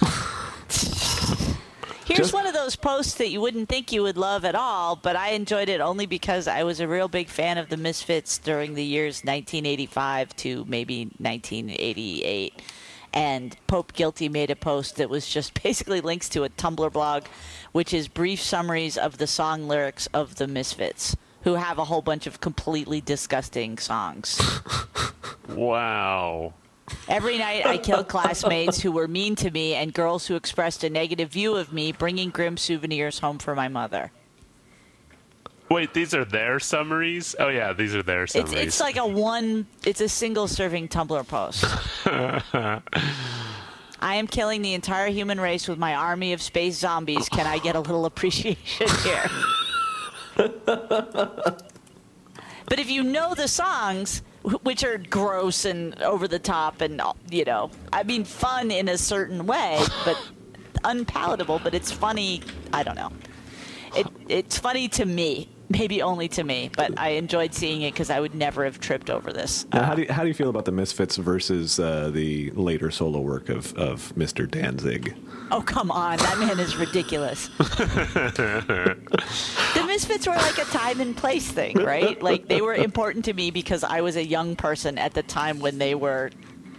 Here's Just- one of those posts that you wouldn't think you would love at all, but I enjoyed it only because I was a real big fan of the Misfits during the years nineteen eighty-five to maybe nineteen eighty-eight. And Pope Guilty made a post that was just basically links to a Tumblr blog, which is brief summaries of the song lyrics of the Misfits, who have a whole bunch of completely disgusting songs. Wow. Every night I killed classmates who were mean to me and girls who expressed a negative view of me, bringing grim souvenirs home for my mother. Wait, these are their summaries? Oh, yeah, these are their It's summaries. it's like a one, it's a single serving Tumblr post. I am killing the entire human race with my army of space zombies. Can I get a little appreciation here? But if you know the songs, wh- which are gross and over the top and, you know, I mean, fun in a certain way, but unpalatable, but it's funny. I don't know. It It's funny to me. Maybe only to me, but I enjoyed seeing it because I would never have tripped over this. Now, how do you, how do you feel about the Misfits versus uh, the later solo work of, of Mister Danzig? Oh, come on. That man is ridiculous. The Misfits were like a time and place thing, right? Like, they were important to me because I was a young person at the time when they were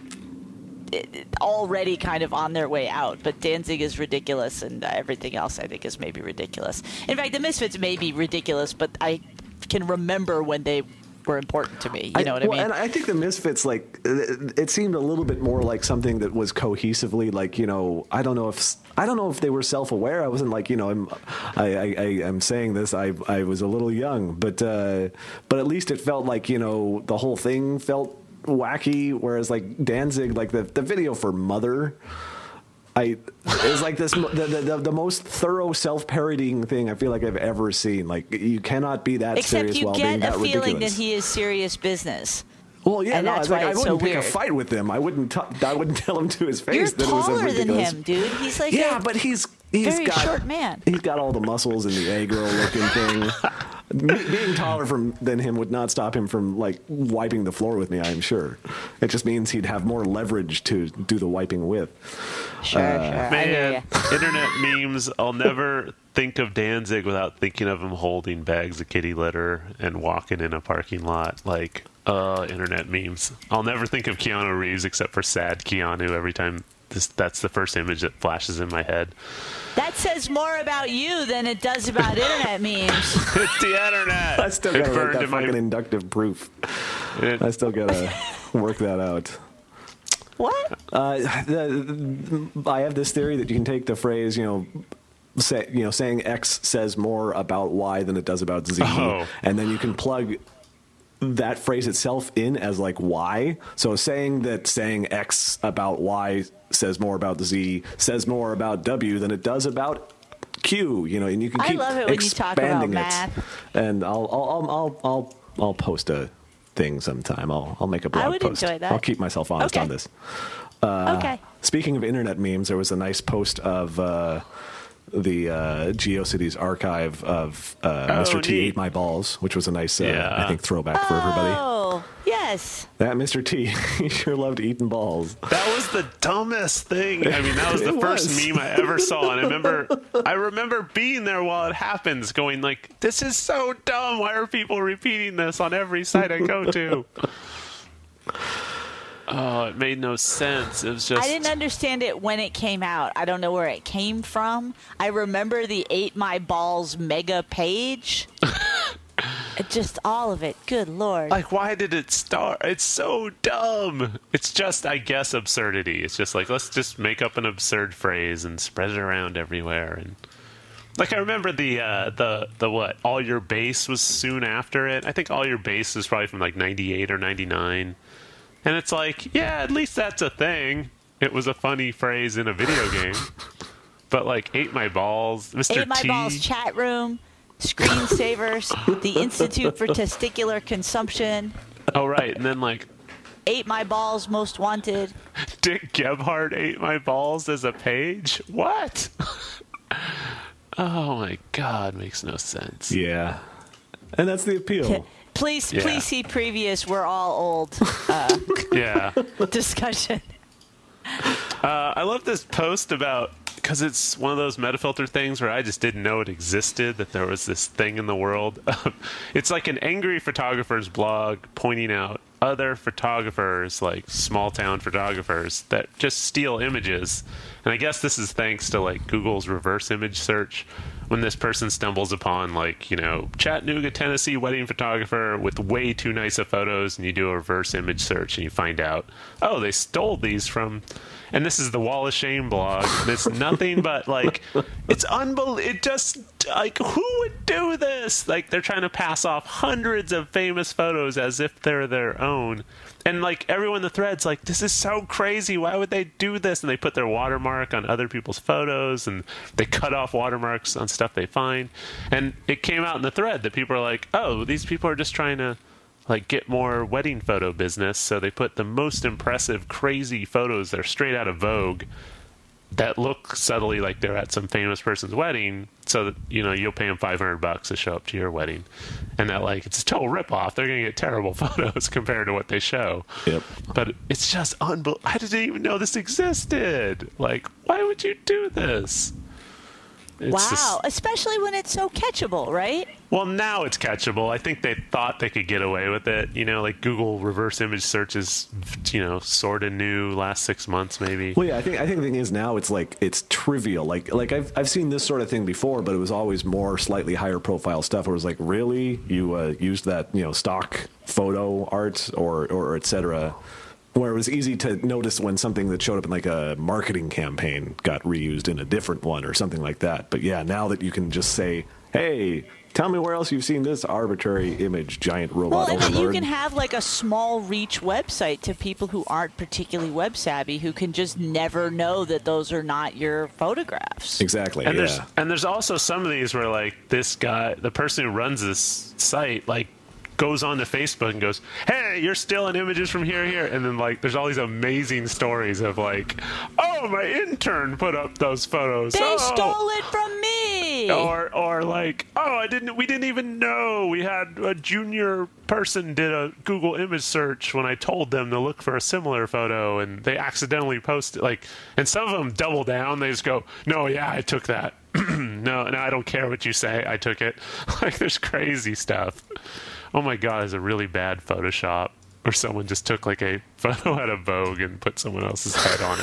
already kind of on their way out. But Danzig is ridiculous, and everything else I think is maybe ridiculous. In fact, the Misfits may be ridiculous, but I can remember when they were important to me. You know what I well, mean? And I think the Misfits, like, it it seemed a little bit more like something that was cohesively, like, you know, I don't know if I don't know if they were self-aware. I wasn't like, you know, I'm I, I, I I'm saying this. I I was a little young, but uh, but at least it felt like, you know, the whole thing felt wacky. Whereas like Danzig, like the the video for Mother, I is like this the, the the the most thorough self-parodying thing I feel like I've ever seen. Like, you cannot be that Except serious you while being get that a feeling ridiculous. that he is serious business. Well, yeah, And no, that's I was like, why I it's wouldn't so pick a weird. fight with him. I wouldn't. T- I wouldn't tell him to his face You're that it was a taller than ridiculous. him, dude. He's like Yeah, a but he's he's very got short man. he's got all the muscles and the egg roll looking thing. Me, being taller from than him would not stop him from like wiping the floor with me. I'm sure. It just means he'd have more leverage to do the wiping with. Sure, sure. I hear Man, ya. internet memes. I'll never think of Danzig without thinking of him holding bags of kitty litter and walking in a parking lot. Like, uh, internet memes. I'll never think of Keanu Reeves except for sad Keanu every time. This, that's the first image that flashes in my head. That says more about you than it does about internet memes. It's the internet. I still It gotta write burned that in my- fucking inductive proof. it- I still gotta work that out. What? Uh, the, the, I have this theory that you can take the phrase, you know, say, you know, saying X says more about Y than it does about Z, Oh. and then you can plug that phrase itself in as like Y. So saying that saying X about Y says more about Z says more about W than it does about Q. You know, and you can keep I love it when you talk about expanding it. math. And I'll I'll I'll I'll I'll, I'll post a thing sometime. I'll I'll make a blog I would post. enjoy that. I'll keep myself honest Okay. on this. Uh, okay. Speaking of internet memes, there was a nice post of uh, the uh, GeoCities archive of uh, Oh, Mister T neat. ate my balls, which was a nice, uh, Yeah. I think, throwback for everybody. Oh, yes. That Mister T, he sure loved eating balls. That was the dumbest thing. I mean, that was the It first was. meme I ever saw, and I remember, I remember being there while it happens, going like, "This is so dumb. Why are people repeating this on every site I go to?" Oh, it made no sense. It was just. I didn't understand it when it came out. I don't know where it came from. I remember the Ate My Balls mega page. It just all of it. Good Lord. Like, why did it start? It's so dumb. It's just, I guess, absurdity. It's just like, let's just make up an absurd phrase and spread it around everywhere. And like, I remember the uh, the the what? All Your Base was soon after it. I think All Your Base is probably from like ninety-eight or ninety-nine. And it's like, yeah, at least that's a thing. It was a funny phrase in a video game. But like, Ate My Balls, Mister Ate My T. Balls chat room, screensavers, the Institute for Testicular Consumption, Oh, right. And then like, Ate My Balls Most Wanted. Dick Gebhardt ate my balls as a page? What? Oh my god, makes no sense. Yeah. And that's the appeal. Please, Yeah. please see previous We're All Old uh, Yeah. discussion. Uh, I love this post about, because it's one of those Metafilter things where I just didn't know it existed, that there was this thing in the world. It's like an angry photographer's blog pointing out other photographers, like small town photographers, that just steal images. And I guess this is thanks to like Google's reverse image search. When this person stumbles upon like, you know, Chattanooga, Tennessee wedding photographer with way too nice of photos, and you do a reverse image search and you find out, oh, they stole these from, and this is the Wall of Shame blog. And it's nothing but like, it's unbelievable. It just, like, who would do this? Like, they're trying to pass off hundreds of famous photos as if they're their own. And like everyone in the thread's like, this is so crazy. Why would they do this? And they put their watermark on other people's photos, and they cut off watermarks on stuff they find. And it came out in the thread that people are like, oh, these people are just trying to like get more wedding photo business. So they put the most impressive, crazy photos that are straight out of Vogue that look subtly like they're at some famous person's wedding, so that, you know, you'll pay them five hundred bucks to show up to your wedding. And that, like, it's a total ripoff. They're going to get terrible photos compared to what they show. Yep. But it's just unbelievable. I didn't even know this existed. Like, why would you do this? It's Wow, just- especially when it's so catchable, right? well, now it's catchable. I think they thought they could get away with it. You know, like Google reverse image search is, you know, sort of new last six months maybe. Well, yeah, I think I think the thing is now it's like it's trivial. Like like I've I've seen this sort of thing before, but it was always more slightly higher profile stuff. Where it was like, really, you uh, used that, you know, stock photo art or or et cetera. Where it was easy to notice when something that showed up in like a marketing campaign got reused in a different one or something like that. But yeah, now that you can just say, hey, tell me where else you've seen this arbitrary image, giant Well, robot and that you overlord. can have like a small reach website to people who aren't particularly web savvy, who can just never know that those are not your photographs. Exactly. And yeah. there's and there's also some of these where like this guy, the person who runs this site, like goes on to Facebook and goes, hey, you're stealing images from here, here. And then like there's all these amazing stories of like, oh, my intern put up those photos. They oh. stole it from me. Or, or like, oh, I didn't. We didn't even know. We had a junior person did a Google image search when I told them to look for a similar photo, and they accidentally posted. Like, and some of them double down. They just go, no, yeah, I took that. no, no, I don't care what you say. I took it. Like, there's crazy stuff. Oh my God, it's a really bad Photoshop. Or someone just took like a photo out of Vogue and put someone else's head on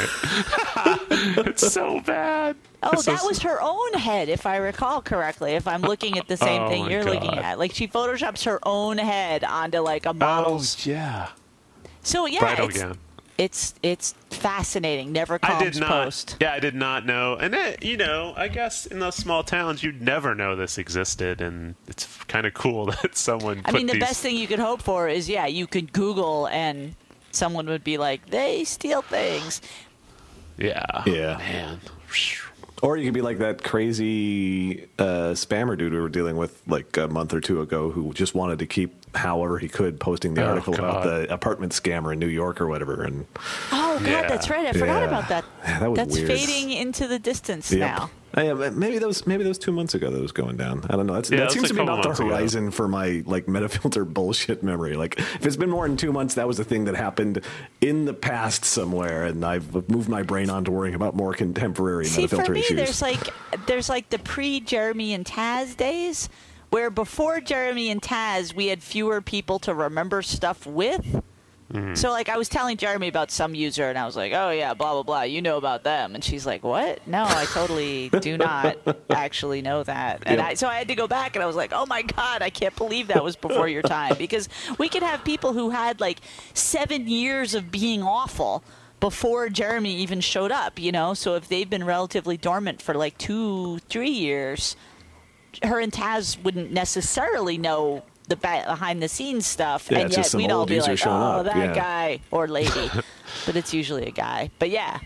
it. It's so bad. Oh, It's so that was her own head, if I recall correctly. If I'm looking at the same Oh thing my you're looking God. at, like she photoshops her own head onto like a Oh, model's. yeah. So yeah, Bridal it's, gown. It's it's fascinating. Never I Calms did not. Post. Yeah, I did not know. And it, you know, I guess in those small towns, you'd never know this existed, and it's kind of cool that someone. I put mean, the these... best thing you could hope for is, yeah, you could Google and someone would be like, they steal things. Yeah. Yeah. Man. Or you could be like that crazy uh, spammer dude we were dealing with like a month or two ago who just wanted to keep however he could posting the Oh, article about God. the apartment scammer in New York or whatever. And Oh, God, Yeah. that's right. I forgot Yeah. about that. Yeah, that was that's weird. fading into the distance Yep. now. I, uh, maybe that was maybe that was two months ago that was going down. I don't know. That's, Yeah, that that's seems a to be couple about the months ago. horizon for my like Metafilter bullshit memory. Like if it's been more than two months, that was a thing that happened in the past somewhere, and I've moved my brain on to worrying about more contemporary See, Metafilter for me, issues. there's like there's like the pre-Jeremy and Taz days, where before Jeremy and Taz, we had fewer people to remember stuff with. Mm-hmm. So, like, I was telling Jeremy about some user, and I was like, oh, yeah, blah, blah, blah, you know about them. And she's like, what? No, I totally do not actually know that. And Yep. I, so I had to go back, and I was like, oh, my God, I can't believe that was before your time. Because we could have people who had, like, seven years of being awful before Jeremy even showed up, you know? So if they've been relatively dormant for, like, two, three years, her and Taz wouldn't necessarily know the behind the scenes stuff, Yeah, and it's yet just some we'd all old be user like, showing oh, up, that yeah. guy or lady. But it's usually a guy. But yeah.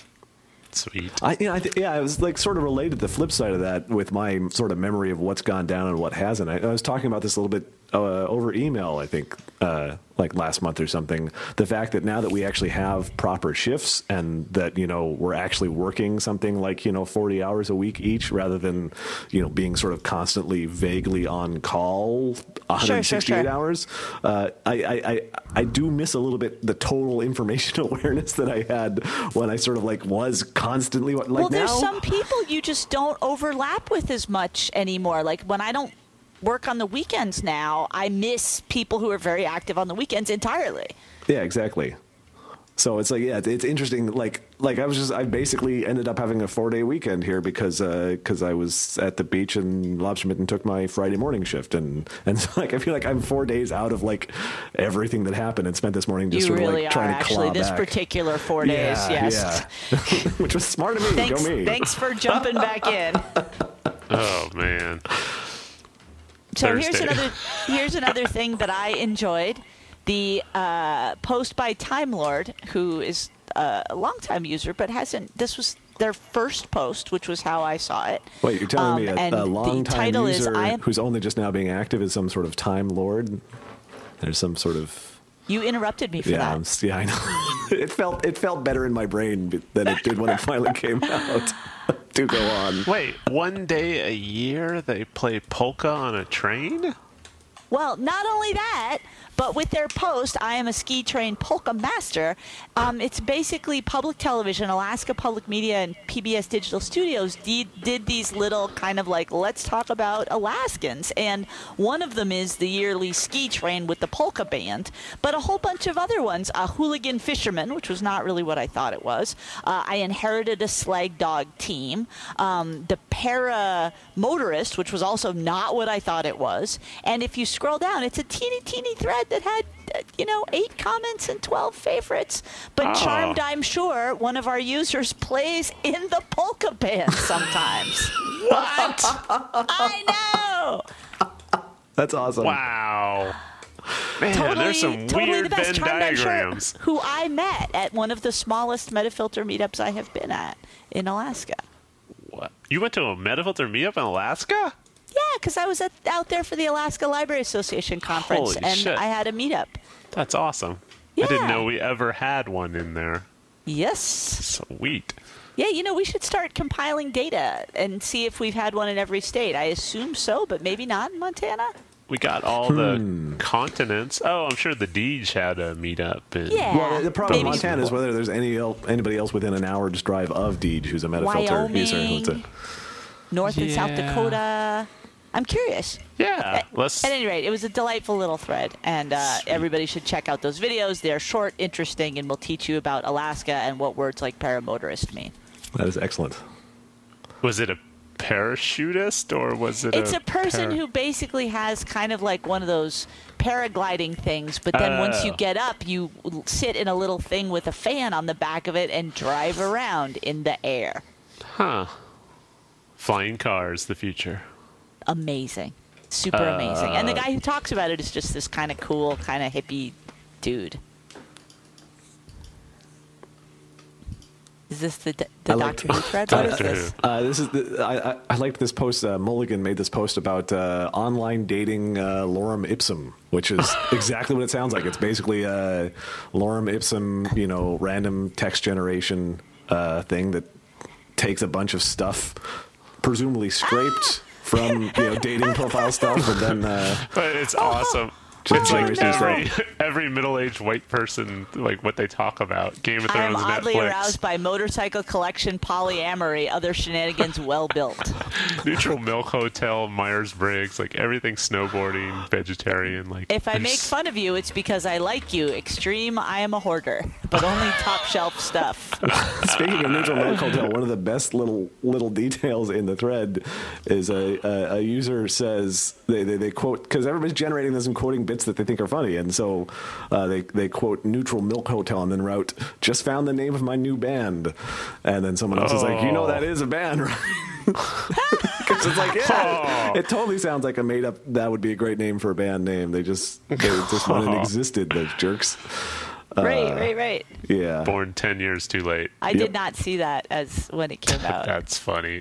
Sweet. I, you know, I th- yeah, I was like sort of related to the flip side of that with my sort of memory of what's gone down and what hasn't. I, I was talking about this a little bit uh, over email, I think, uh, like last month or something. The fact that now that we actually have proper shifts and that, you know, we're actually working something like, you know, forty hours a week each rather than, you know, being sort of constantly vaguely on call one hundred sixty-eight Sure, sure, sure. hours. Uh, I, I, I, I do miss a little bit the total information awareness that I had when I sort of like was constantly like Well, now. there's some people you just don't overlap with as much anymore. Like when I don't work on the weekends now, I miss people who are very active on the weekends entirely. Yeah, exactly. So it's like, yeah, it's interesting. Like, like I was just, I basically ended up having a four day weekend here because, uh, cause I was at the beach and Lobstermitten took my Friday morning shift. And, and so like, I feel like I'm four days out of like everything that happened and spent this morning just You sort really of like are trying to actually claw this back. particular four days. Yeah, Yes. yeah. Which was smart of me. Thanks, Go me. thanks for jumping back in. Oh man. So here's Thursday. another here's another thing that I enjoyed. The uh, post by Time Lord, who is uh, a longtime user, but hasn't. This was their first post, which was how I saw it. Wait, you're telling me Um, a, and a the long time title is, user I am- who's only just now being active is some sort of Time Lord? There's some sort of You interrupted me for yeah, that. I'm, s- yeah, I know. it felt it felt better in my brain than it did when it finally came out. Do go on. Wait, one day a year they play polka on a train? Well, not only that, but with their post, I am a ski trained polka master. Um, it's basically public television, Alaska Public Media, and P B S Digital Studios did, did these little kind of like, let's talk about Alaskans. And one of them is the yearly ski train with the polka band, but a whole bunch of other ones. A hooligan fisherman, which was not really what I thought it was. Uh, I inherited a slag dog team. Um, the para motorist, which was also not what I thought it was. And if you scroll down, it's a teeny, teeny thread that had, uh, you know, eight comments and twelve favorites. But Oh. Charmed, I'm sure, one of our users plays in the polka band sometimes. What? I know. That's awesome. Wow. Man, Totally, there's some totally weird the best. Venn Charmed, I'm sure, diagrams. who I met at one of the smallest Metafilter meetups I have been at in Alaska. What? You went to a Metafilter meetup in Alaska? Yeah, because I was at, out there for the Alaska Library Association conference, Holy and shit. I had a meetup. That's awesome. I Yeah. didn't know we ever had one in there. Yes. Sweet. Yeah, you know, we should start compiling data and see if we've had one in every state. I assume so, but maybe not in Montana. We got all the continents. Oh, I'm sure the Deej had a meetup. In Yeah. Well, the problem in Maybe- Montana is whether there's any el- anybody else within an hour's drive of Deej who's a Metafilter user. Wyoming. Who's a- North and South Yeah. Dakota. I'm curious. Yeah. At- Let's. At any rate, it was a delightful little thread, and uh, everybody should check out those videos. They're short, interesting, and will teach you about Alaska and what words like paramotorist mean. That is excellent. Was it a parachutist, or was it? It's a, a person para- who basically has kind of like one of those paragliding things, but then once you Oh. get up, you sit in a little thing with a fan on the back of it and drive around in the air. Huh. Flying cars, the future. Amazing. Super amazing. And the guy who talks about it is just this kind of cool, kind of hippie dude. Is this the, the I liked- Doctor Who thread? What is Doctor this? Who. Uh, this is the, I, I, I liked this post. Uh, Mulligan made this post about uh, online dating uh, lorem ipsum, which is exactly what it sounds like. It's basically a lorem ipsum, you know, random text generation uh, thing that takes a bunch of stuff, presumably scraped from you know dating profile stuff, and then uh, But it's awesome. Just It's like generates these every, things. every middle-aged white person, like what they talk about. Game of I am Thrones, oddly Netflix. aroused by motorcycle collection, polyamory, other shenanigans well built. Neutral Milk Hotel, Myers-Briggs, like everything snowboarding, vegetarian. Like If I there's- make fun of you, it's because I like you. Extreme, I am a hoarder, but only top shelf stuff. speaking of Neutral Milk Hotel, one of the best little little details in the thread is a a, a user says they they, they quote because everybody's generating this and quoting bits that they think are funny, and so uh, they they quote Neutral Milk Hotel and then wrote just found the name of my new band, and then someone else is like, you know that is a band, right? Because it's like yeah, Oh. it totally sounds like a made up. That would be a great name for a band name. They just they just went and existed. Those jerks. right, right, right. Yeah. born ten years too late. I Yep. did not see that as when it came out. That's funny.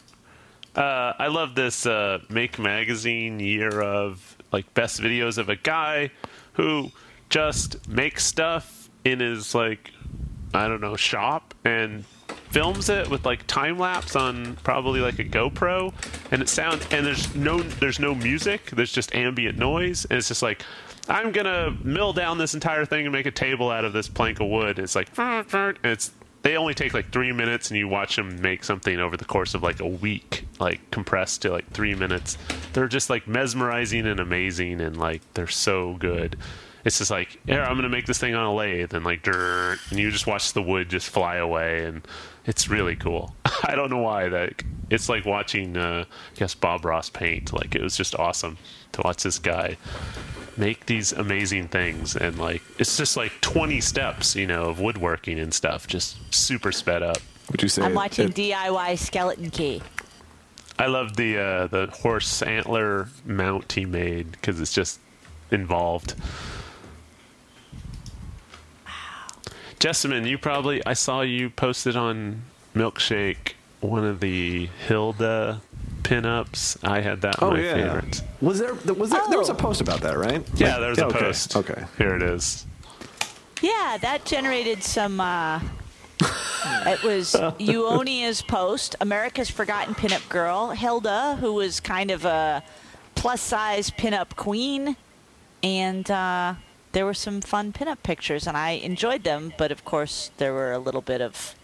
Uh, I love this uh, Make Magazine year of like best videos of a guy who just makes stuff in his like I don't know shop and films it with like time lapse on probably like a GoPro, and it sounds and there's no there's no music. There's just ambient noise, and it's just like I'm gonna mill down this entire thing and make a table out of this plank of wood. It's like and it's they only take like three minutes, and you watch them make something over the course of like a week, like compressed to like three minutes. They're just like mesmerizing and amazing, and like they're so good. It's just like, yeah, I'm gonna make this thing on a lathe, and like, and you just watch the wood just fly away, and it's really cool. I don't know why that. It's like watching, uh, I guess Bob Ross paint. Like it was just awesome to watch this guy make these amazing things, and like it's just like twenty steps, you know, of woodworking and stuff, just super sped up. Would you say I'm it- watching it- D I Y Skeleton Key. I love the uh, the horse antler mount he made because it's just involved. Jessamine, you probably I saw you posted on Milkshake one of the Hilda pinups. I had that in Oh my yeah. favorites. Was there was there there was a Oh. post about that, right? Yeah, there was a okay. post. Okay. Here it is. Yeah, that generated some. Uh, it was Euonia's post, America's Forgotten Pinup Girl, Hilda, who was kind of a plus-size pinup queen, and uh, there were some fun pinup pictures, and I enjoyed them. But of course, there were a little bit of,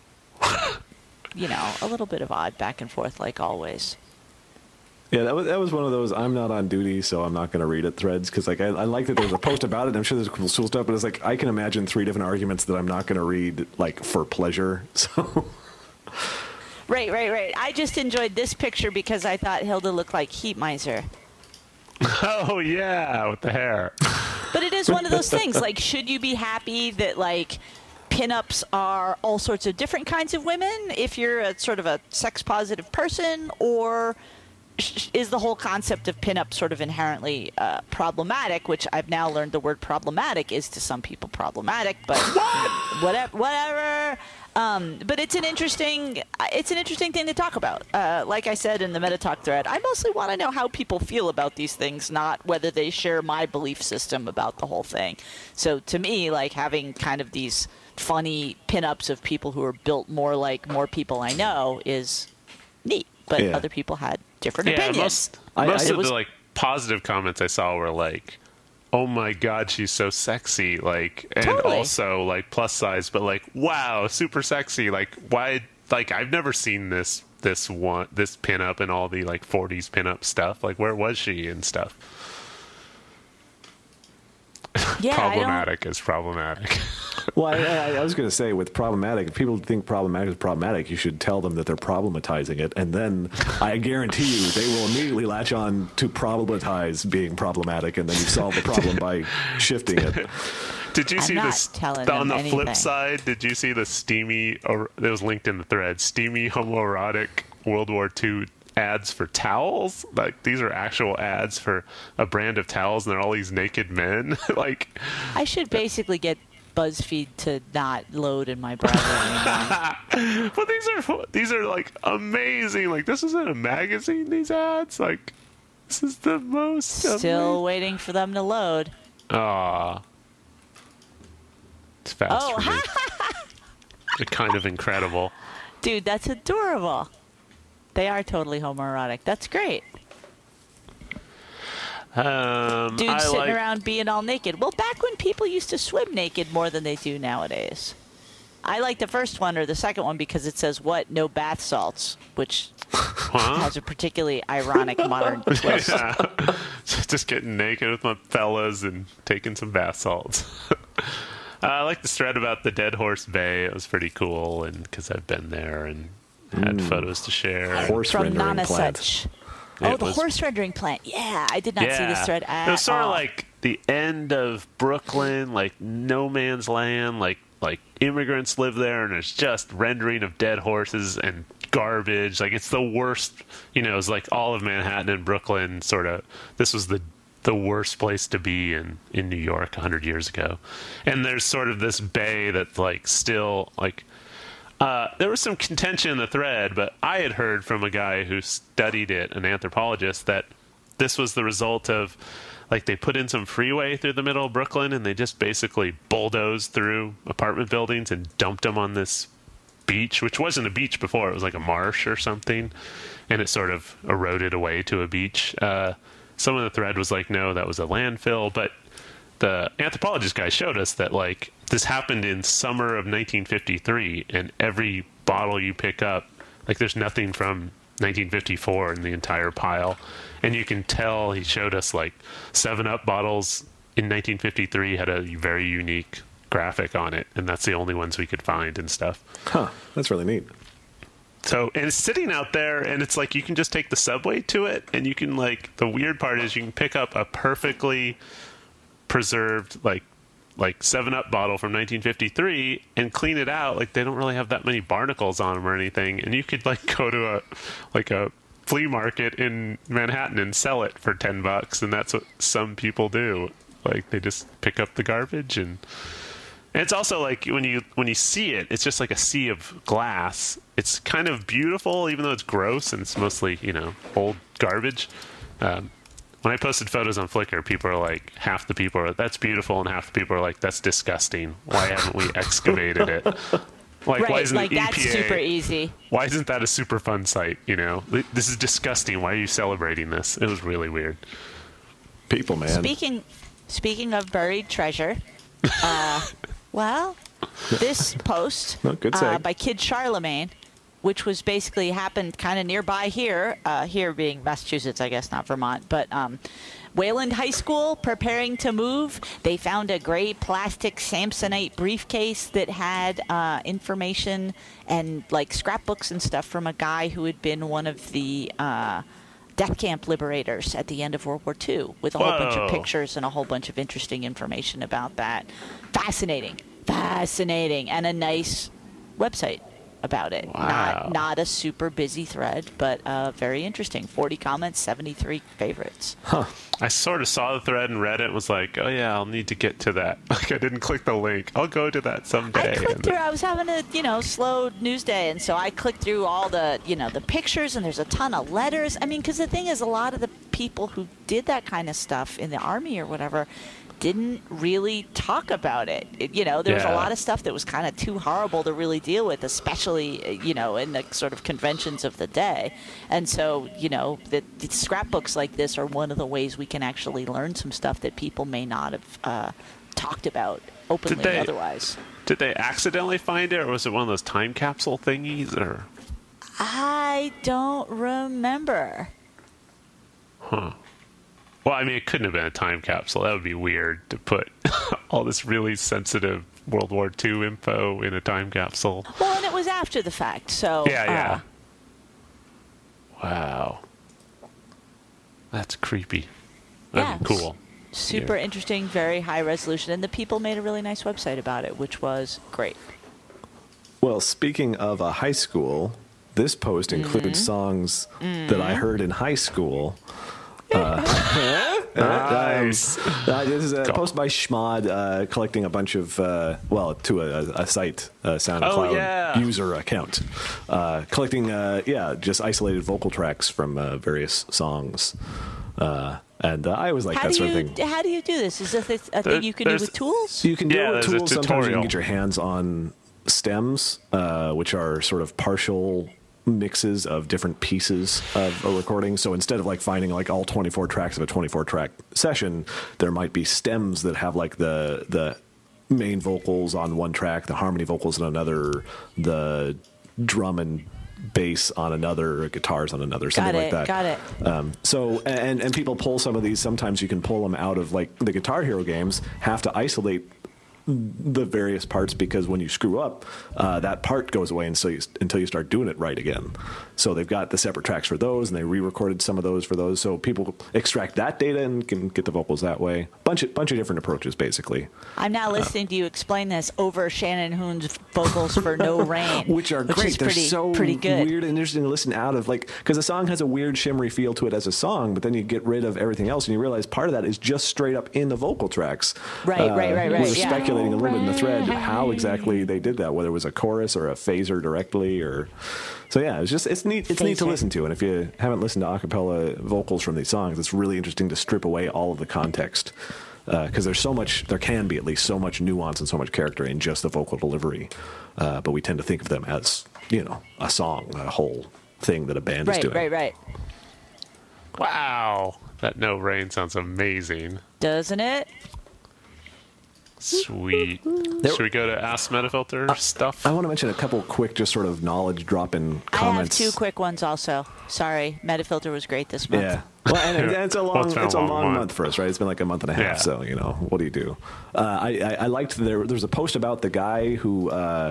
you know, a little bit of odd back and forth, like always. Yeah, that was that was one of those I'm not on duty, so I'm not going to read it threads because like I, I like that there was a post about it. I'm sure there's cool, cool stuff, but it's like I can imagine three different arguments that I'm not going to read like for pleasure. So Right, right, right. I just enjoyed this picture because I thought Hilda looked like Heat Miser. Oh yeah, with the hair. But it is one of those things. Like, should you be happy that like pinups are all sorts of different kinds of women if you're a sort of a sex positive person, or sh- is the whole concept of pinup sort of inherently uh, problematic? Which I've now learned the word problematic is to some people problematic, but whatever, whatever. Um, but it's an interesting, it's an interesting thing to talk about. Uh, like I said in the MetaTalk thread, I mostly want to know how people feel about these things, not whether they share my belief system about the whole thing. So to me, like having kind of these funny pinups of people who are built more like more people I know is neat. But Yeah. other people had different Yeah, opinions. most, I- most I- of was- the like positive comments I saw were like, "Oh my God, she's so sexy!" Like, and Totally. also like plus size, but like, "Wow, super sexy!" Like, why? Like, I've never seen this this one this pinup and all the like forties pinup stuff. Like, where was she and stuff? Yeah, I don't- Problematic is problematic. Well, I, I, I was going to say, with problematic, if people think problematic is problematic, you should tell them that they're problematizing it, and then I guarantee you they will immediately latch on to problematize being problematic, and then you solve the problem by shifting it. Did you I'm see not this telling on the them flip anything. side? Did you see the steamy? Or it was linked in the thread. Steamy homoerotic World War Two ads for towels. Like these are actual ads for a brand of towels, and they're all these naked men. Like I should basically get BuzzFeed to not load in my browser anymore. but these are these are like amazing. Like this isn't a magazine. These ads, like this is the most. Still waiting for them to load. Ah, it's fast Oh, for me. They're kind of incredible. Dude, that's adorable. They are totally homoerotic. That's great. Um, Dudes I sitting like, around being all naked. Well, back when people used to swim naked more than they do nowadays. I like the first one or the second one because it says, what? No bath salts, which huh? has a particularly ironic modern twist. Yeah. Just getting naked with my fellas and taking some bath salts. uh, I like the thread about the Dead Horse Bay. It was pretty cool, and because I've been there and had Mm. photos to share. Horse From rendering Nana plant. Such. Oh, It the was- horse rendering plant. Yeah, I did not see this thread at It was sort all. of like the end of Brooklyn, like no man's land, like like immigrants live there, and it's just rendering of dead horses and garbage. Like it's the worst. You know, it's like all of Manhattan and Brooklyn. Sort of. This was the the worst place to be in in New York a hundred years ago. And there's sort of this bay that's like still like. Uh, there was some contention in the thread, but I had heard from a guy who studied it, an anthropologist, that this was the result of, like, they put in some freeway through the middle of Brooklyn, and they just basically bulldozed through apartment buildings and dumped them on this beach, which wasn't a beach before. It was like a marsh or something, and it sort of eroded away to a beach. Uh, some of the thread was like, no, that was a landfill, but the anthropologist guy showed us that, like, this happened in summer of nineteen fifty-three, and every bottle you pick up, like, there's nothing from nineteen fifty-four in the entire pile. And you can tell, he showed us, like, seven up bottles in nineteen fifty-three had a very unique graphic on it, and that's the only ones we could find and stuff. Huh, that's really neat. So, and it's sitting out there, and it's like you can just take the subway to it, and you can, like, the weird part is you can pick up a perfectly preserved, like, like seven up bottle from nineteen fifty-three and clean it out. Like, they don't really have that many barnacles on them or anything, and you could, like, go to a like a flea market in Manhattan and sell it for ten bucks, and that's what some people do. Like, they just pick up the garbage, and, and it's also like when you when you see it, it's just like a sea of glass. It's kind of beautiful, even though it's gross and it's mostly, you know, old garbage. Um, when I posted photos on Flickr, people are like, half the people are, that's beautiful, and half the people are like, that's disgusting. Why haven't we excavated it? Like, right, why isn't like the E P A, that's super easy. why isn't that a super fun site? You know, this is disgusting. Why are you celebrating this? It was really weird. People, man. Speaking, speaking of buried treasure, uh, well, this post Oh, good uh, seg. by Kid Charlemagne, which was basically happened kind of nearby here, uh, here being Massachusetts, I guess, not Vermont, but um, Wayland High School preparing to move. They found a gray plastic Samsonite briefcase that had uh, information and like scrapbooks and stuff from a guy who had been one of the uh, death camp liberators at the end of World War Two, with a whole bunch of Whoa. pictures and a whole bunch of interesting information about that. Fascinating, fascinating, and a nice website about it. Wow. Not not a super busy thread, but uh, very interesting. forty comments, seventy-three favorites. I sort of saw the thread and read it and was like, oh yeah, I'll need to get to that. Like, I didn't click the link. I'll go to that someday. I clicked And- through. I was having a you know slow news day, and so I clicked through all the you know the pictures, and there's a ton of letters. I mean, because the thing is, a lot of the people who did that kind of stuff in the army or whatever didn't really talk about it. It- you know, there was a Yeah. lot of stuff that was kind of too horrible to really deal with, especially uh, you know in the sort of conventions of the day. And so you know, the, the scrapbooks like this are one of the ways we can actually learn some stuff that people may not have uh, talked about openly they- otherwise. Did they accidentally find it, or was it one of those time capsule thingies? Or I don't remember. huh? Well, I mean, it couldn't have been a time capsule. That would be weird to put all this really sensitive World War Two info in a time capsule. Well, and it was after the fact, so Yeah, yeah. Uh, Wow. That's creepy. Yeah. And cool. super Yeah. interesting, very high resolution, and the people made a really nice website about it, which was great. Well, speaking of a high school, this post includes songs that I heard in high school. Uh, Nice. um, uh, this is a post by Schmod uh, collecting a bunch of, uh, well, to a, a site, a SoundCloud Oh, yeah. user account. Uh, collecting, uh, yeah, just isolated vocal tracks from uh, various songs. Uh, and uh, I always like How that do sort you of thing. how do you do this? Is this a There- thing you can do there's- with tools? You can do Yeah, it with there's a tools. Sometimes you can tutorial. get your hands on stems, uh, which are sort of partial mixes of different pieces of a recording. So instead of like finding like all twenty-four tracks of a twenty-four track session, there might be stems that have like the the main vocals on one track, the harmony vocals on another, the drum and bass on another, guitars on another, something Got like it, that. got it. Um, so and and people pull some of these. Sometimes you can pull them out of like the Guitar Hero games. Have to isolate the various parts because when you screw up, uh, that part goes away until you, until you start doing it right again. So they've got the separate tracks for those, and they re-recorded some of those for those. So people extract that data and can get the vocals that way. Bunch of bunch of different approaches, basically, I'm now listening to you explain this over Shannon Hoon's vocals for No Rain, which are great. Is They're pretty, so pretty good. weird and interesting to listen out of, like because the song has a weird shimmery feel to it as a song, but then you get rid of everything else, and you realize part of that is just straight up in the vocal tracks. Right, right, right, We right, were yeah. speculating a little bit in the thread how exactly they did that, whether it was a chorus or a phaser directly, or so. Yeah, it's just it's neat. It's neat to Phaser. listen to, and if you haven't listened to a cappella vocals from these songs, it's really interesting to strip away all of the context. Because there's so much, there can be at least so much nuance and so much character in just the vocal delivery, uh, but we tend to think of them as, you know, a song, a whole thing that a band is Right, doing. right, right. Wow. That No Rain sounds amazing. Doesn't it? Sweet. There- Should we go to Ask Metafilter stuff? I want to mention a couple quick, just sort of knowledge drop-in comments. I have two quick ones also. Sorry, Metafilter was great this month. Yeah. Well, and, and it's a Well, long, it's been a it's a long long month. month for us, right? It's been like a month and a half. Yeah. So you know, what do you do? Uh, I, I I liked there. There's a post about the guy who. Uh,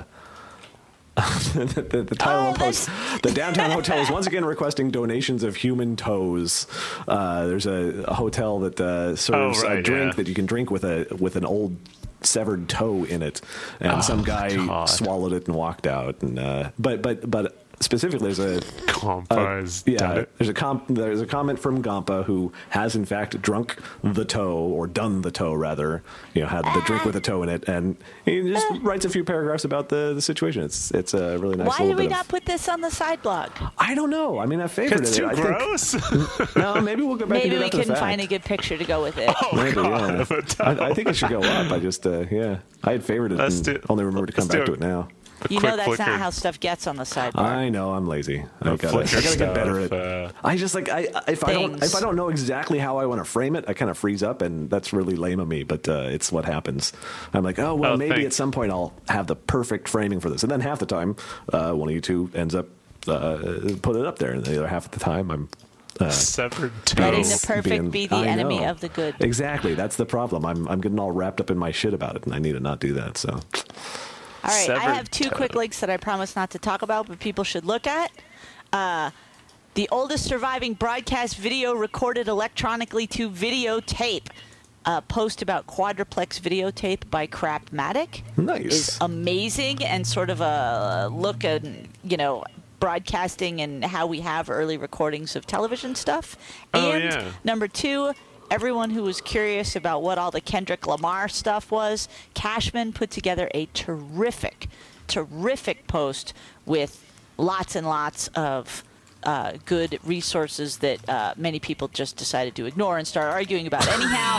the, the, the title Oh, of the post: the downtown hotel is once again requesting donations of human toes. Uh, there's a, a hotel that uh, serves Oh, right, a drink yeah. that you can drink with a with an old severed toe in it, and some guy Oh, God. swallowed it and walked out. And uh, but but but specifically, there's a Compa has done yeah, it. there's a com- there's a comment from Gampa who has in fact drunk the toe, or done the toe rather. You know, had the drink with a toe in it, and he just writes a few paragraphs about the, the situation. It's it's a really nice. Why little did we bit not of, put this on the side blog? I don't know. I mean, I favorited It's it. too I gross. Think, no, maybe we'll go back Maybe and do we that after the couldn't fact. find a good picture to go with it. Oh, Maybe, God. yeah. of a toe. I, I think it should go up. I just uh, yeah, I had favored it Let's and do- only remembered to come let's back do to it now. A You quick know that's flicker. not how stuff gets on the sidebar. I know I'm lazy. I The gotta, I flicker gotta get better at stuff, it. uh, I just like I if I don't Things. if I don't know exactly how I want to frame it, I kind of freeze up, and that's really lame of me. But uh, it's what happens. I'm like, oh well, Oh, maybe thanks. at some point I'll have the perfect framing for this, and then half the time, uh, one of you two ends up uh, put it up there, and the other half of the time I'm. Uh, Severed Letting toe. the perfect being- be the I enemy know. of the good. Exactly, that's the problem. I'm I'm getting all wrapped up in my shit about it, and I need to not do that. So All right, I Severed have two toe. quick links that I promise not to talk about, but people should look at. Uh, the oldest surviving broadcast video recorded electronically to videotape. A post about quadruplex videotape by Crapmatic Nice. is amazing, and sort of a look at, you know, broadcasting and how we have early recordings of television stuff. Oh, and yeah. number two, everyone who was curious about what all the Kendrick Lamar stuff was, Cashman put together a terrific, terrific post with lots and lots of uh, good resources that uh, many people just decided to ignore and start arguing about anyhow.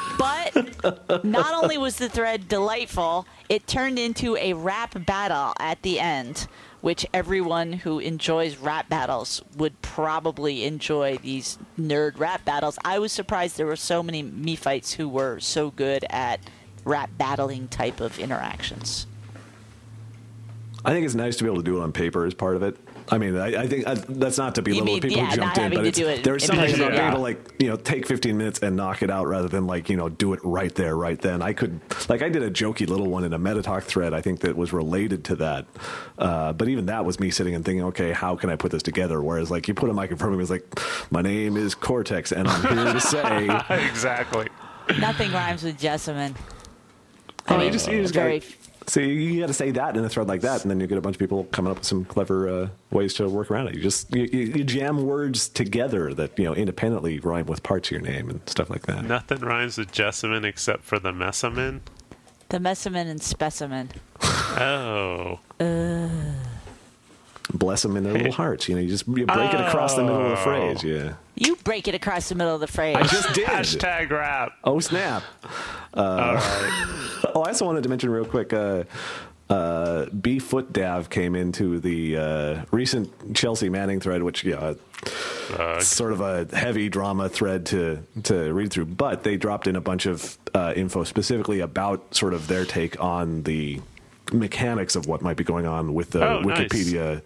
But not only was the thread delightful, it turned into a rap battle at the end, which everyone who enjoys rap battles would probably enjoy these nerd rap battles. I was surprised there were so many Mephites who were so good at rap battling type of interactions. I think it's nice to be able to do it on paper as part of it. I mean, I, I think I, that's not to You belittle mean, people yeah, who not jumped in, having but to it's, do it there's something about immediately. being able to, like, you know, take fifteen minutes and knock it out rather than, like, you know, do it right there, right then. I could, like, I did a jokey little one in a Metatalk thread, I think, that was related to that. Uh, but even that was me sitting and thinking, okay, how can I put this together? Whereas, like, you put a mic in front of me, it's like, my name is Cortex, and I'm here to say. Exactly. Nothing rhymes with Jessamine. Oh, you just, you just very. gotta, see, you got to say that in a thread like that, and then you get a bunch of people coming up with some clever uh, ways to work around it. You just you, you, you jam words together that, you know, independently rhyme with parts of your name and stuff like that. Nothing rhymes with Jessamine except for the Messamin. The Messamin and Specimen. Oh. Uh, Bless them in their little hearts. You know, you just you break it across the middle of the phrase. Yeah. you break it across the middle of the phrase. I just did. Hashtag rap. Oh, snap. Uh, All right. Oh, I also wanted to mention real quick, uh, uh, B. Foot Dav came into the uh, recent Chelsea Manning thread, which, yeah, Uh, sort of a heavy drama thread to to read through, but they dropped in a bunch of uh, info specifically about sort of their take on the mechanics of what might be going on with the Oh, nice. Wikipedia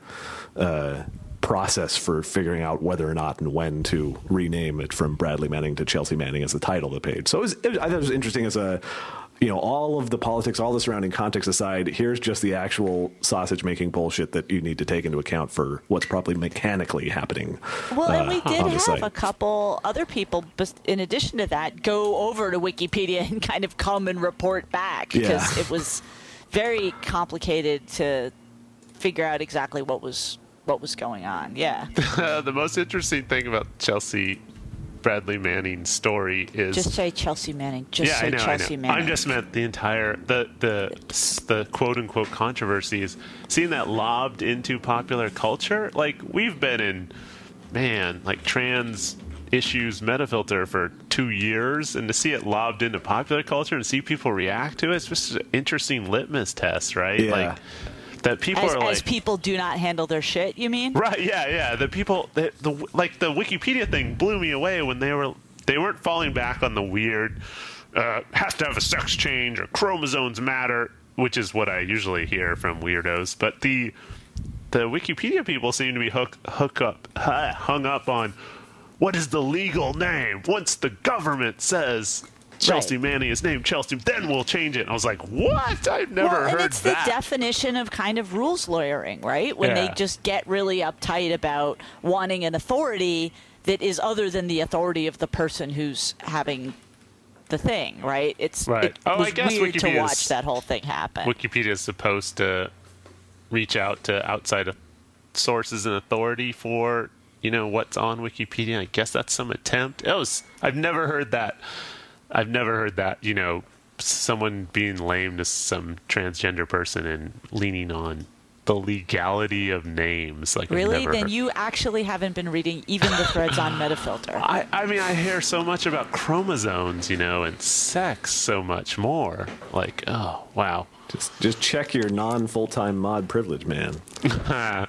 uh, process for figuring out whether or not and when to rename it from Bradley Manning to Chelsea Manning as the title of the page. So it was, it was, I thought it was interesting as a, you know, all of the politics, all the surrounding context aside, here's just the actual sausage making bullshit that you need to take into account for what's probably mechanically happening. Well, and we uh, did on the have site. a couple other people, bes- in addition to that, go over to Wikipedia and kind of come and report back because Yeah. it was very complicated to figure out exactly what was what was going on. Yeah, uh, the most interesting thing about Chelsea Bradley Manning's story is just say Chelsea Manning. Just yeah, say I know, Chelsea I know. Manning. I'm just meant the entire the the the quote unquote controversy is seeing that lobbed into popular culture. Like we've been in, man, like trans issues Metafilter for two years, and to see it lobbed into popular culture and see people react to it, it's just an interesting litmus test, right? Yeah. Like that people as, are as like. people do not handle their shit. You mean? Right? Yeah, yeah. The people, the, the like the Wikipedia thing blew me away when they were they weren't falling back on the weird uh, has to have a sex change or chromosomes matter, which is what I usually hear from weirdos. But the the Wikipedia people seem to be hook hook up uh, hung up on what is the legal name. Once the government says Chelsea Right. Manning is named Chelsea, then we'll change it. And I was like, what? I've never well, heard and it's that. the definition of kind of rules lawyering, right? When Yeah. they just get really uptight about wanting an authority that is other than the authority of the person who's having the thing, right? It's Right. it Oh, I was guess weird to Wikipedia's- watch that whole thing happen. Wikipedia is supposed to reach out to outside of sources and authority for, you know, what's on Wikipedia. I guess that's some attempt. It was, I've never heard that. I've never heard that, you know, someone being lame to some transgender person and leaning on the legality of names. Like I've Really? never Then heard- you actually haven't been reading even the threads on Metafilter. I, I mean, I hear so much about chromosomes, you know, and sex so much more. Like, oh, wow. Just, just check your non full time mod privilege, man. Uh,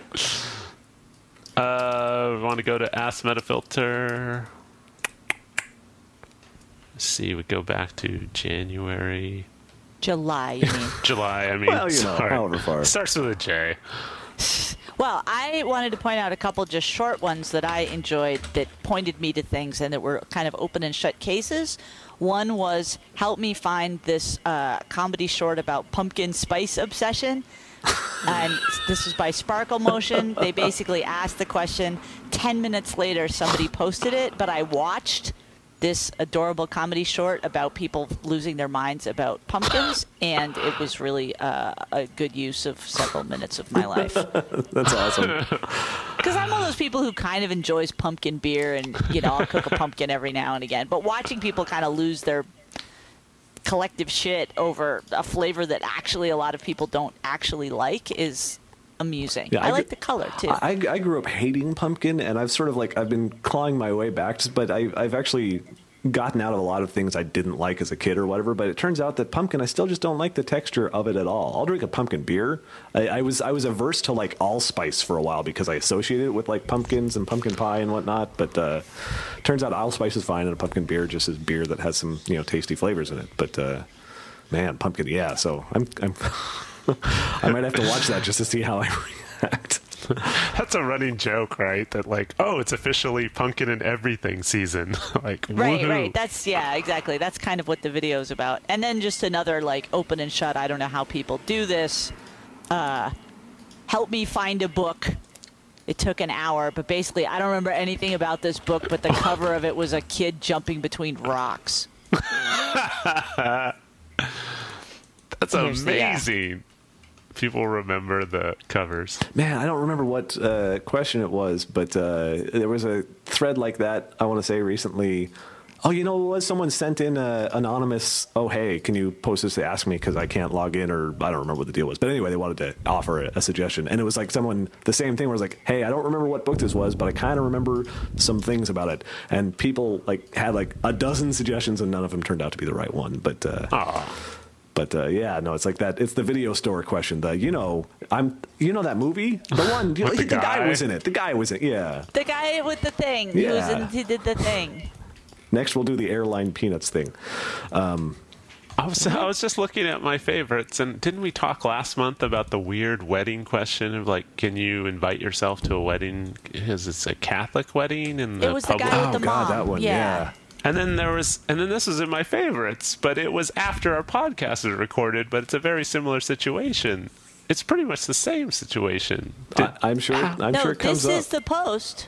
want to go to Ask Metafilter. Let's see, we go back to January, July, you mean? July. I mean, Well, you know, sorry. however far. Starts with a J. Well, I wanted to point out a couple just short ones that I enjoyed that pointed me to things and that were kind of open and shut cases. One was help me find this uh, comedy short about pumpkin spice obsession. And this was by Sparkle Motion. They basically asked the question. Ten minutes later, somebody posted it, but I watched this adorable comedy short about people losing their minds about pumpkins, and it was really uh, a good use of several minutes of my life. That's awesome. Because I'm one of those people who kind of enjoys pumpkin beer, and you know, I'll cook a pumpkin every now and again. But watching people kind of lose their collective shit over a flavor that actually a lot of people don't actually like is amusing. Yeah, I, I like gr- the color too. I, I grew up hating pumpkin, and I've sort of like I've been clawing my way back, but I, I've actually gotten out of a lot of things I didn't like as a kid or whatever. But it turns out that pumpkin, I still just don't like the texture of it at all. I'll drink a pumpkin beer. I, I was I was averse to like allspice for a while because I associated it with like pumpkins and pumpkin pie and whatnot. But uh, turns out allspice is fine, and a pumpkin beer just is beer that has some, you know, tasty flavors in it. But uh, man, pumpkin, yeah. So I'm I'm I might have to watch that just to see how I react. That's a running joke, right? That like, oh, it's officially Pumpkin and Everything season. Like, Right, woohoo. right. That's yeah, exactly. That's kind of what the video is about. And then just another like open and shut. I don't know how people do this. Uh, help me find a book. It took an hour, but basically, I don't remember anything about this book. But the cover of it was a kid jumping between rocks. That's Here's the, yeah. amazing. People remember the covers. Man, I don't remember what uh, question it was, but uh, there was a thread like that, I want to say, recently. Oh, you know what was? Someone sent in a anonymous, oh, hey, can you post this to ask me because I can't log in, or I don't remember what the deal was. But anyway, they wanted to offer a, a suggestion. And it was like someone, the same thing, where it was like, hey, I don't remember what book this was, but I kind of remember some things about it. And people like had like a dozen suggestions, and none of them turned out to be the right one. But uh, But uh, yeah, no, it's like that. It's the video store question. The you know, I'm you know that movie, the one you know, With the, the guy? guy? was in it. The guy was in. Yeah. The guy with the thing. He was Yeah. in, he did the thing. Next, we'll do the airline peanuts thing. Um, I was I was just looking at my favorites, and didn't we talk last month about the weird wedding question of like, can you invite yourself to a wedding? Because it's a Catholic wedding, and It was the public. guy with oh the God, mom. that one. Yeah. Yeah. And then there was, and then this was in my favorites, but it was after our podcast was recorded. But it's a very similar situation. It's pretty much the same situation. Did, I, I'm sure. I'm no, sure it comes this up. is the post.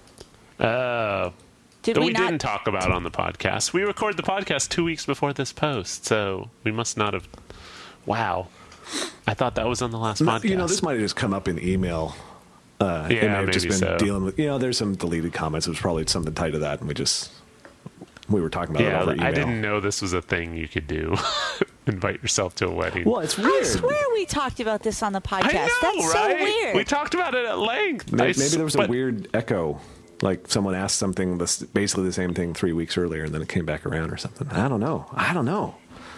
uh, Did that we, we, not? didn't talk about on the podcast. We recorded the podcast two weeks before this post, so we must not have. Wow, I thought that was on the last podcast. You know, this might have just come up in email. Uh, Yeah, it may have maybe just been so. dealing with. You know, there's some deleted comments. It was probably something tied to that, and we just we were talking about it Yeah, over email. I didn't know this was a thing you could do. Invite yourself to a wedding. Well, it's I weird. swear we talked about this on the podcast. I know, That's right? so weird. We talked about it at length. Maybe, I s- maybe there was a but- weird echo. Like someone asked something, this- basically the same thing three weeks earlier, and then it came back around or something. I don't know. I don't know.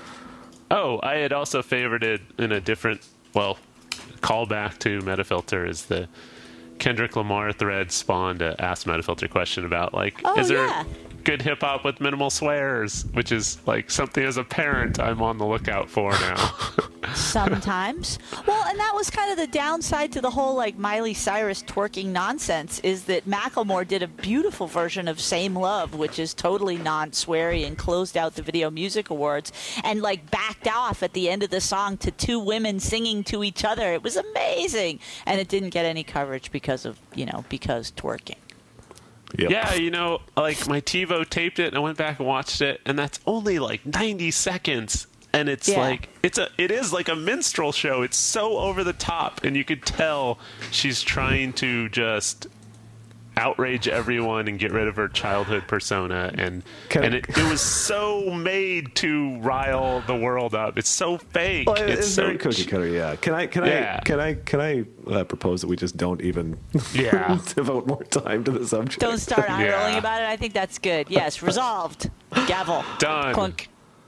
Oh, I had also favorited in a different, well, callback to Metafilter is the Kendrick Lamar thread spawned a Ask Metafilter question about, like, Oh, is there yeah. good hip hop with minimal swears? Which is, like, something as a parent I'm on the lookout for now. Sometimes. Well, and that was kind of the downside to the whole like Miley Cyrus twerking nonsense is that Macklemore did a beautiful version of Same Love, which is totally non-sweary and closed out the Video Music Awards and like backed off at the end of the song to two women singing to each other. It was amazing. And it didn't get any coverage because of, you know, because twerking. Yep. Yeah, you know, like my TiVo taped it and I went back and watched it, and that's only like ninety seconds. And it's Yeah. like it's a it is like a minstrel show. It's so over the top, and you could tell she's trying to just outrage everyone and get rid of her childhood persona, and Can- and it, it was so made to rile the world up. It's so fake. Well, it- it's, it's so very cookie cutter. Yeah. Can I? Can Yeah. I? Can I? Can I uh, propose that we just don't even Yeah. devote more time to the subject? Don't start eye Yeah. rolling about it. I think that's good. Yes, resolved. Gavel. Done. Clunk.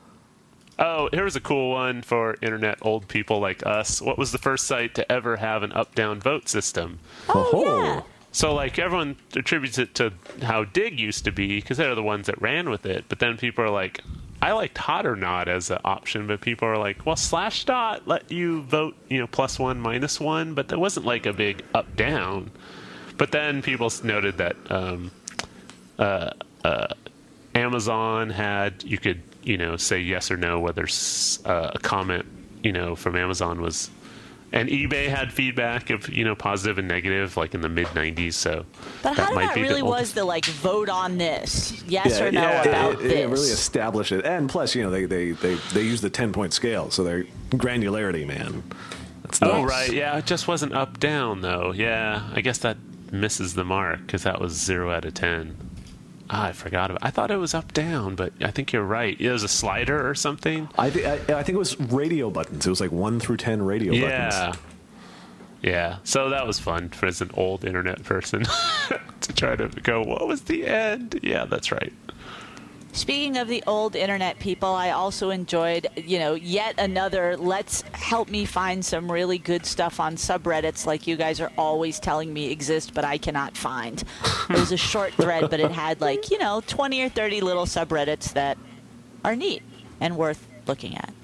Oh, here's a cool one for internet old people like us. What was the first site to ever have an up-down vote system? Oh, Oh. yeah. So, like, everyone attributes it to how Dig used to be because they're the ones that ran with it. But then people are like, I liked Hot or Not as an option, but people are like, well, slash dot let you vote, you know, plus one, minus one, but there wasn't like a big up-down. But then people s- noted that um, uh, uh, Amazon had, you could, you know, say yes or no whether s- uh, a comment, you know, from Amazon was, and eBay had feedback of, you know, positive and negative, like in the mid nineties. So But that how might that be really the was oldest- the like vote on this, yes Yeah, or no yeah, about it, this. it really established it, and plus, you know, they they they, they use the ten point scale, so their granularity, man. That's Oh, nuts. right. Yeah, it just wasn't up down, though. Yeah, I guess that misses the mark because that was zero out of ten. Ah, I forgot about I thought it was up down, but I think you're right. It was a slider or something. I, th- I I think it was radio buttons. It was like one through ten radio Yeah. buttons. Yeah. So that was fun for as an old internet person to try to go, what was the end? Yeah, that's right. Speaking of the old internet people, I also enjoyed, you know, yet another let's help me find some really good stuff on subreddits like you guys are always telling me exist, but I cannot find. It was a short thread, but it had like, you know, twenty or thirty little subreddits that are neat and worth looking at.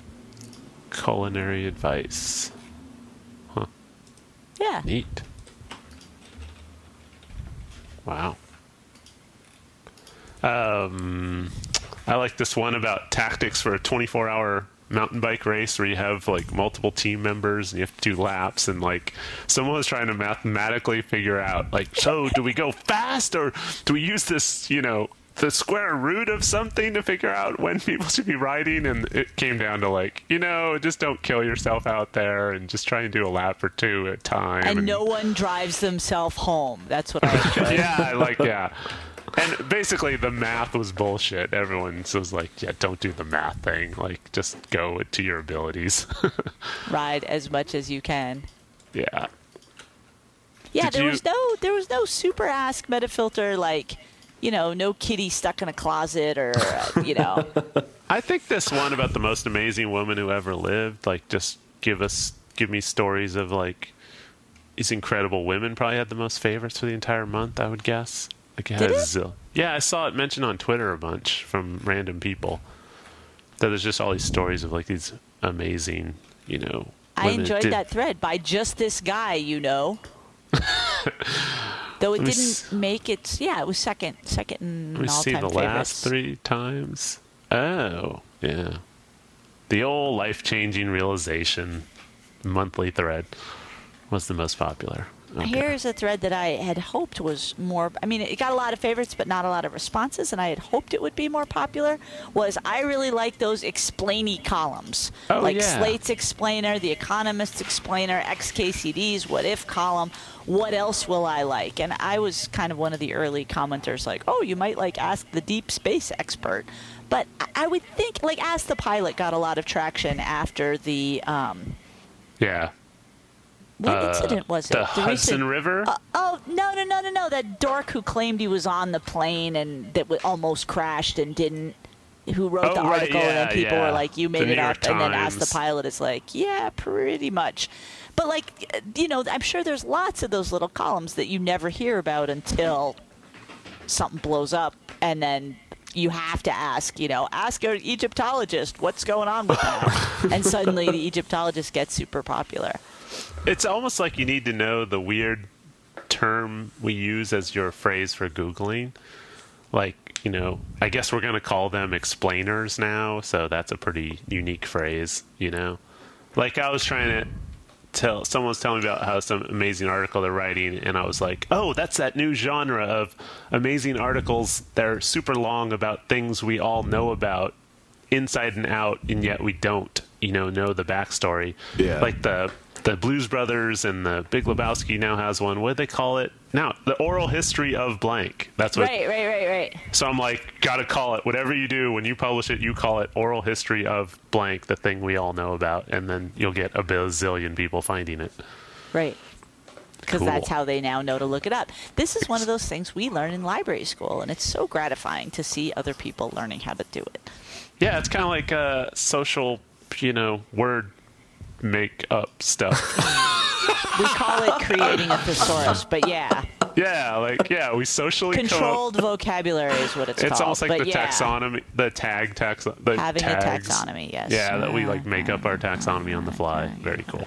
Culinary advice. Yeah. Neat. Wow. Um, I like this one about tactics for a twenty-four hour mountain bike race where you have like multiple team members and you have to do laps, and like someone was trying to mathematically figure out like, so do we go fast or do we use this, you know, the square root of something to figure out when people should be riding? And it came down to like, you know, just don't kill yourself out there and just try and do a lap or two at a time. And, and no one drives themselves home. That's what I enjoy. yeah, I like yeah. And basically the math was bullshit. Everyone was like, yeah, don't do the math thing. Like, just go to your abilities. Ride as much as you can. Yeah. Yeah, Did there you... was no there was no super ask Metafilter, like, you know, no kitty stuck in a closet or, uh, you know. I think this one about the most amazing woman who ever lived, like, just give us, give me stories of, like, these incredible women probably had the most favorites for the entire month, I would guess. Like it Did has, it? uh, yeah, I saw it mentioned on Twitter a bunch from random people. That there's just all these stories of like these amazing, you know. I women. enjoyed Did, that thread by just this guy, you know. Though it Let me didn't s- make it. Yeah, it was second, second in Let me see all-time the favorites. last three times. Oh, yeah. The old life-changing realization monthly thread was the most popular. Okay. Here's a thread that I had hoped was more. I mean, it got a lot of favorites, but not a lot of responses, and I had hoped it would be more popular. Was I really like those explainy columns, Oh, like yeah. Slate's Explainer, The Economist's Explainer, X K C D's What If column. What else will I like? And I was kind of one of the early commenters, like, oh, you might like Ask the Deep Space Expert. But I- I would think, like, Ask the Pilot got a lot of traction after the. Um, Yeah. what Uh, incident was it? The Hudson recent- River? Uh, oh no no no no no! That dork who claimed he was on the plane and that w- almost crashed and didn't. Who wrote Oh, the right, article and then yeah, people yeah. were like, "You The made New it up," York and then asked the Times. pilot. Is like, "Yeah, pretty much." But like, uh, you know, I'm sure there's lots of those little columns that you never hear about until something blows up, and then you have to ask, you know, ask an Egyptologist what's going on with that, and suddenly the Egyptologist gets super popular. It's almost like you need to know the weird term we use as your phrase for Googling. Like, you know, I guess we're going to call them explainers now, so that's a pretty unique phrase, you know? Like, I was trying to tell, someone was telling me about how some amazing article they're writing, and I was like, oh, that's that new genre of amazing articles that are super long about things we all know about inside and out, and yet we don't, you know, know the backstory. Yeah. Like the the Blues Brothers and the Big Lebowski now has one. What do they call it? Now, the oral history of blank. That's what. Right, right, right, right. So I'm like, gotta call it. Whatever you do, when you publish it, you call it oral history of blank, the thing we all know about, and then you'll get a bazillion people finding it. Right. Because Cool. that's how they now know to look it up. This is one of those things we learn in library school, and it's so gratifying to see other people learning how to do it. Yeah, it's kind of like uh, social, you know, word make up stuff. We call it creating a thesaurus, but yeah, Yeah, like yeah, we socially co- controlled vocabulary is what it's, It's called. almost like but the yeah, taxonomy, the tag taxon, the having tags. a taxonomy. Yes. Yeah, that we like make up our taxonomy on the fly. Very cool.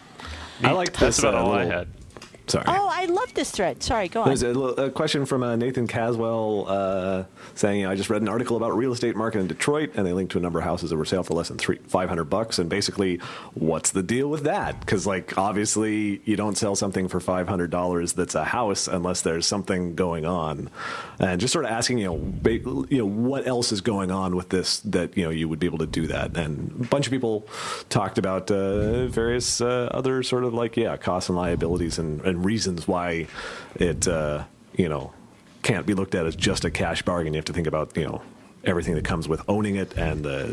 I liked That's this, about uh, all I little- had. Sorry. Oh, I love this thread. Sorry, go on. There's a, little- a question from uh, Nathan Caswell uh, saying, I just read an article about real estate market in Detroit, and they linked to a number of houses that were sale for less than three, five hundred bucks. And basically, what's the deal with that? Because, like, obviously, you don't sell something for five hundred dollars that's a house unless there's something going on. And just sort of asking, you know, ba- you know, what else is going on with this that, you know, you would be able to do that. And a bunch of people talked about uh, various uh, other sort of, like, yeah, costs and liabilities and, and reasons why it, uh, you know, can't be looked at as just a cash bargain. You have to think about, you know, everything that comes with owning it and the,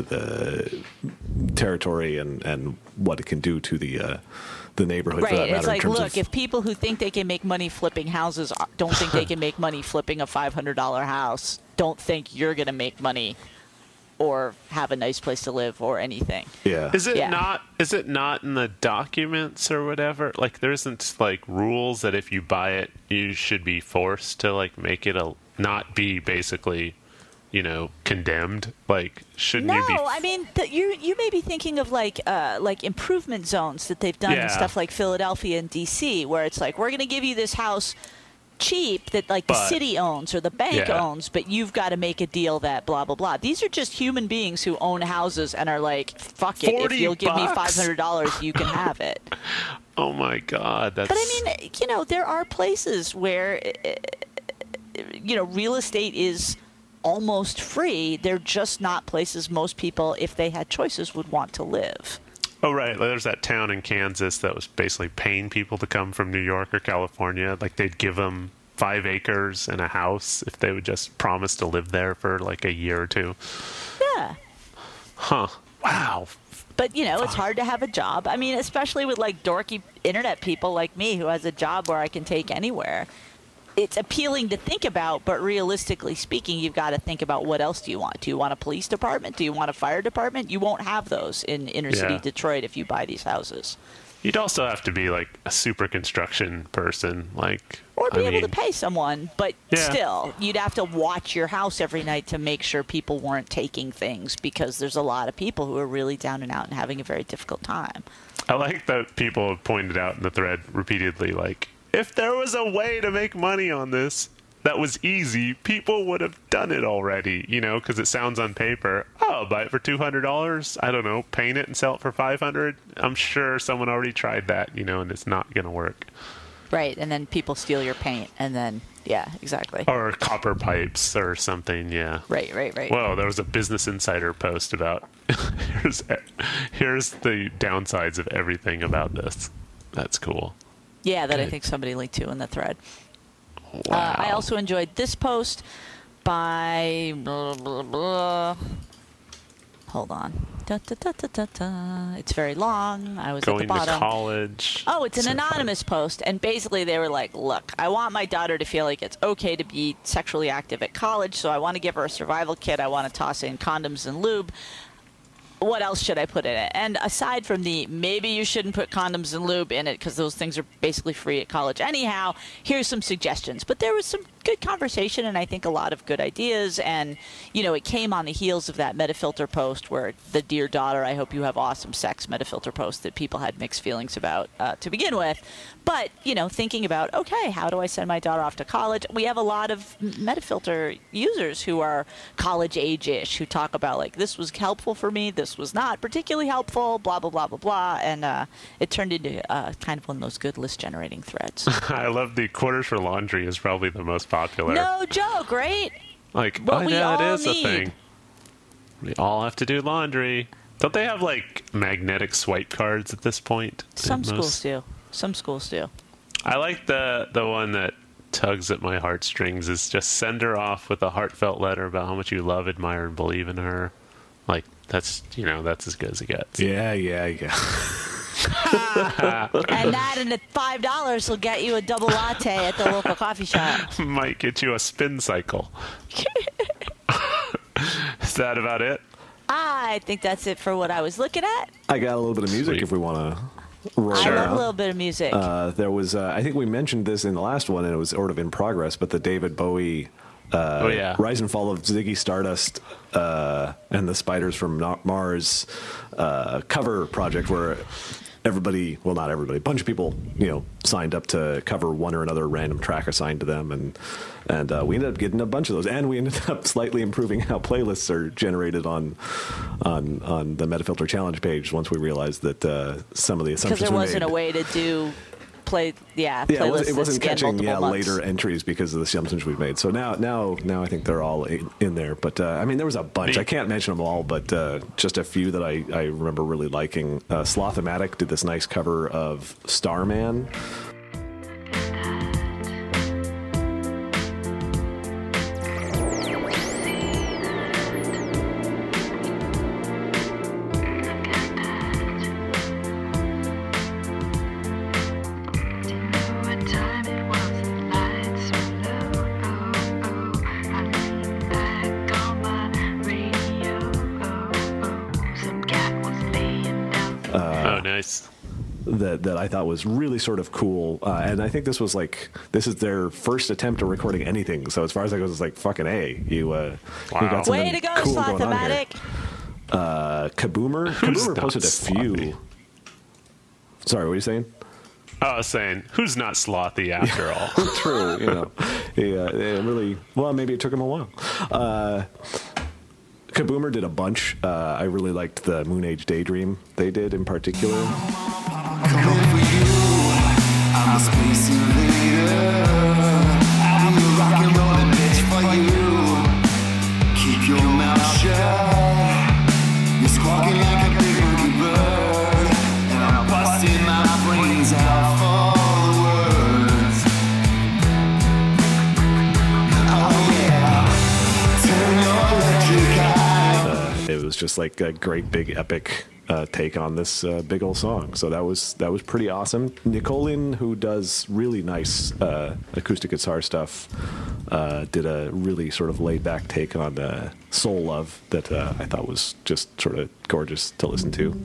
the territory and, and what it can do to the uh, the neighborhood. For that Right. matter, It's in like, terms look, of, if people who think they can make money flipping houses don't think they can make money flipping a five hundred dollars house, don't think you're going to make money or have a nice place to live or anything. yeah, Is it Yeah. not? Is it not in the documents or whatever? Like, there isn't like rules that if you buy it, you should be forced to like make it a not be basically, you know, condemned. Like, shouldn't No, you be? I mean, the, you you may be thinking of like uh, like improvement zones that they've done Yeah. in stuff like Philadelphia and D C, where it's like, we're going to give you this house cheap that like the But- city owns or the bank Yeah. owns, but you've got to make a deal that blah blah blah. These are just human beings who own houses and are like, fuck it, if forty you'll give me bucks? five hundred dollars, you can have it. Oh my God, that's. But I mean, you know, there are places where, uh, you know, real estate is almost free. They're just not places most people, if they had choices, would want to live. Oh right, there's that town in Kansas that was basically paying people to come from New York or California. Like they'd give them five acres and a house if they would just promise to live there for like a year or two. Yeah. Huh. Wow. But, you know, it's hard to have a job. I mean, especially with, like, dorky internet people like me who has a job where I can take anywhere. It's appealing to think about, but realistically speaking, you've got to think about what else do you want. Do you want a police department? Do you want a fire department? You won't have those in inner city Yeah. Detroit if you buy these houses. You'd also have to be like a super construction person, like Or be I able mean, to pay someone, but Yeah. still, you'd have to watch your house every night to make sure people weren't taking things because there's a lot of people who are really down and out and having a very difficult time. I like that people have pointed out in the thread repeatedly, like, if there was a way to make money on this that was easy, people would have done it already, you know, because it sounds on paper, oh, I'll buy it for two hundred dollars. I don't know, paint it and sell it for five hundred dollars. I'm sure someone already tried that, you know, and it's not going to work. Right, and then people steal your paint, and then, yeah, exactly. Or copper pipes or something, yeah. Right, right, right. Whoa, there was a Business Insider post about here's here's the downsides of everything about this. That's cool. Yeah, that I Okay. think somebody linked to in the thread. Wow. Uh, I also enjoyed this post by blah, blah, blah. Hold on. Da, da, da, da, da, da. It's very long. I was at Going the to bottom. college. Oh, it's an Certified. anonymous post, and basically they were like, look, I want my daughter to feel like it's okay to be sexually active at college, so I want to give her a survival kit. I want to toss in condoms and lube. What else should I put in it? And aside from the maybe you shouldn't put condoms and lube in it because those things are basically free at college anyhow, here's some suggestions. But there was some good conversation and I think a lot of good ideas. And, you know, it came on the heels of that Metafilter post where the Dear Daughter, I hope you have awesome sex Metafilter post that people had mixed feelings about uh, to begin with. But, you know, thinking about, okay, how do I send my daughter off to college? We have a lot of Metafilter users who are college age-ish who talk about, like, this was helpful for me, this was not particularly helpful, blah, blah, blah, blah, blah. And uh, it turned into uh, kind of one of those good list-generating threads. I love the quarters for laundry is probably the most popular. No joke, right? Like, What oh we yeah, all it is need. a thing. We all have to do laundry. Don't they have like magnetic swipe cards at this point? Some Most- schools do. Some schools do. I like the the one that tugs at my heartstrings is just send her off with a heartfelt letter about how much you love, admire, and believe in her. Like that's you know that's as good as it gets. Yeah, yeah, yeah. And that and the five dollars will get you a double latte at the local coffee shop. Might get you a spin cycle. Is that about it? I think that's it for what I was looking at. I got a little bit of music Sweet. if we want to roll I love around. a little bit of music. Uh, there was, uh, I think we mentioned this in the last one, and it was sort of in progress, but the David Bowie uh, Oh, yeah. Rise and Fall of Ziggy Stardust uh, and the Spiders from Na- Mars uh, cover project where everybody, well, not everybody, a bunch of people, you know, signed up to cover one or another random track assigned to them, and and uh, we ended up getting a bunch of those, and we ended up slightly improving how playlists are generated on on on the Metafilter Challenge page once we realized that uh, some of the Because assumptions there we wasn't made. a way to do play, yeah, Yeah, it, playlists was, it that wasn't scan catching multiple yeah months. later entries because of the assumptions we've made. So now, now, now I think they're all in, in there. But uh, I mean, there was a bunch. Me- I can't mention them all, but uh, just a few that I, I remember really liking. Uh, Slothomatic did this nice cover of Starman. What time it was, the lights were low. Oh, oh, I leaned back on my radio. Oh, oh, some cat was laying down. oh, nice. That, that I thought was really sort of cool, uh, and I think this was like this is their first attempt at recording anything. So as far as I goes, it's like fucking a you. Uh, Wow. you got something Way to go, cool going on here. Slothomatic. Uh, Kaboomer, Who's Kaboomer not posted a sloppy? few. Sorry, what are you saying? I was saying, who's not slothy after all? True, you know. Yeah, it really, well, maybe it took him a while. Uh, Kaboomer did a bunch. Uh, I really liked the Moon Age Daydream they did in particular. Coming for you, I'm a space invader. I'll be a rock and rollin' bitch for you. Keep your mouth shut. You're squawking like a big monkey bird, and I'm busting my brains out for the words. Oh yeah, turn your electric eye. Uh, it was just like a great big epic uh, take on this uh, big old song. So that was that was pretty awesome. Nicolin, who does really nice uh, acoustic guitar stuff, uh, did a really sort of laid back take on uh, Soul Love that uh, I thought was just sort of gorgeous to listen to.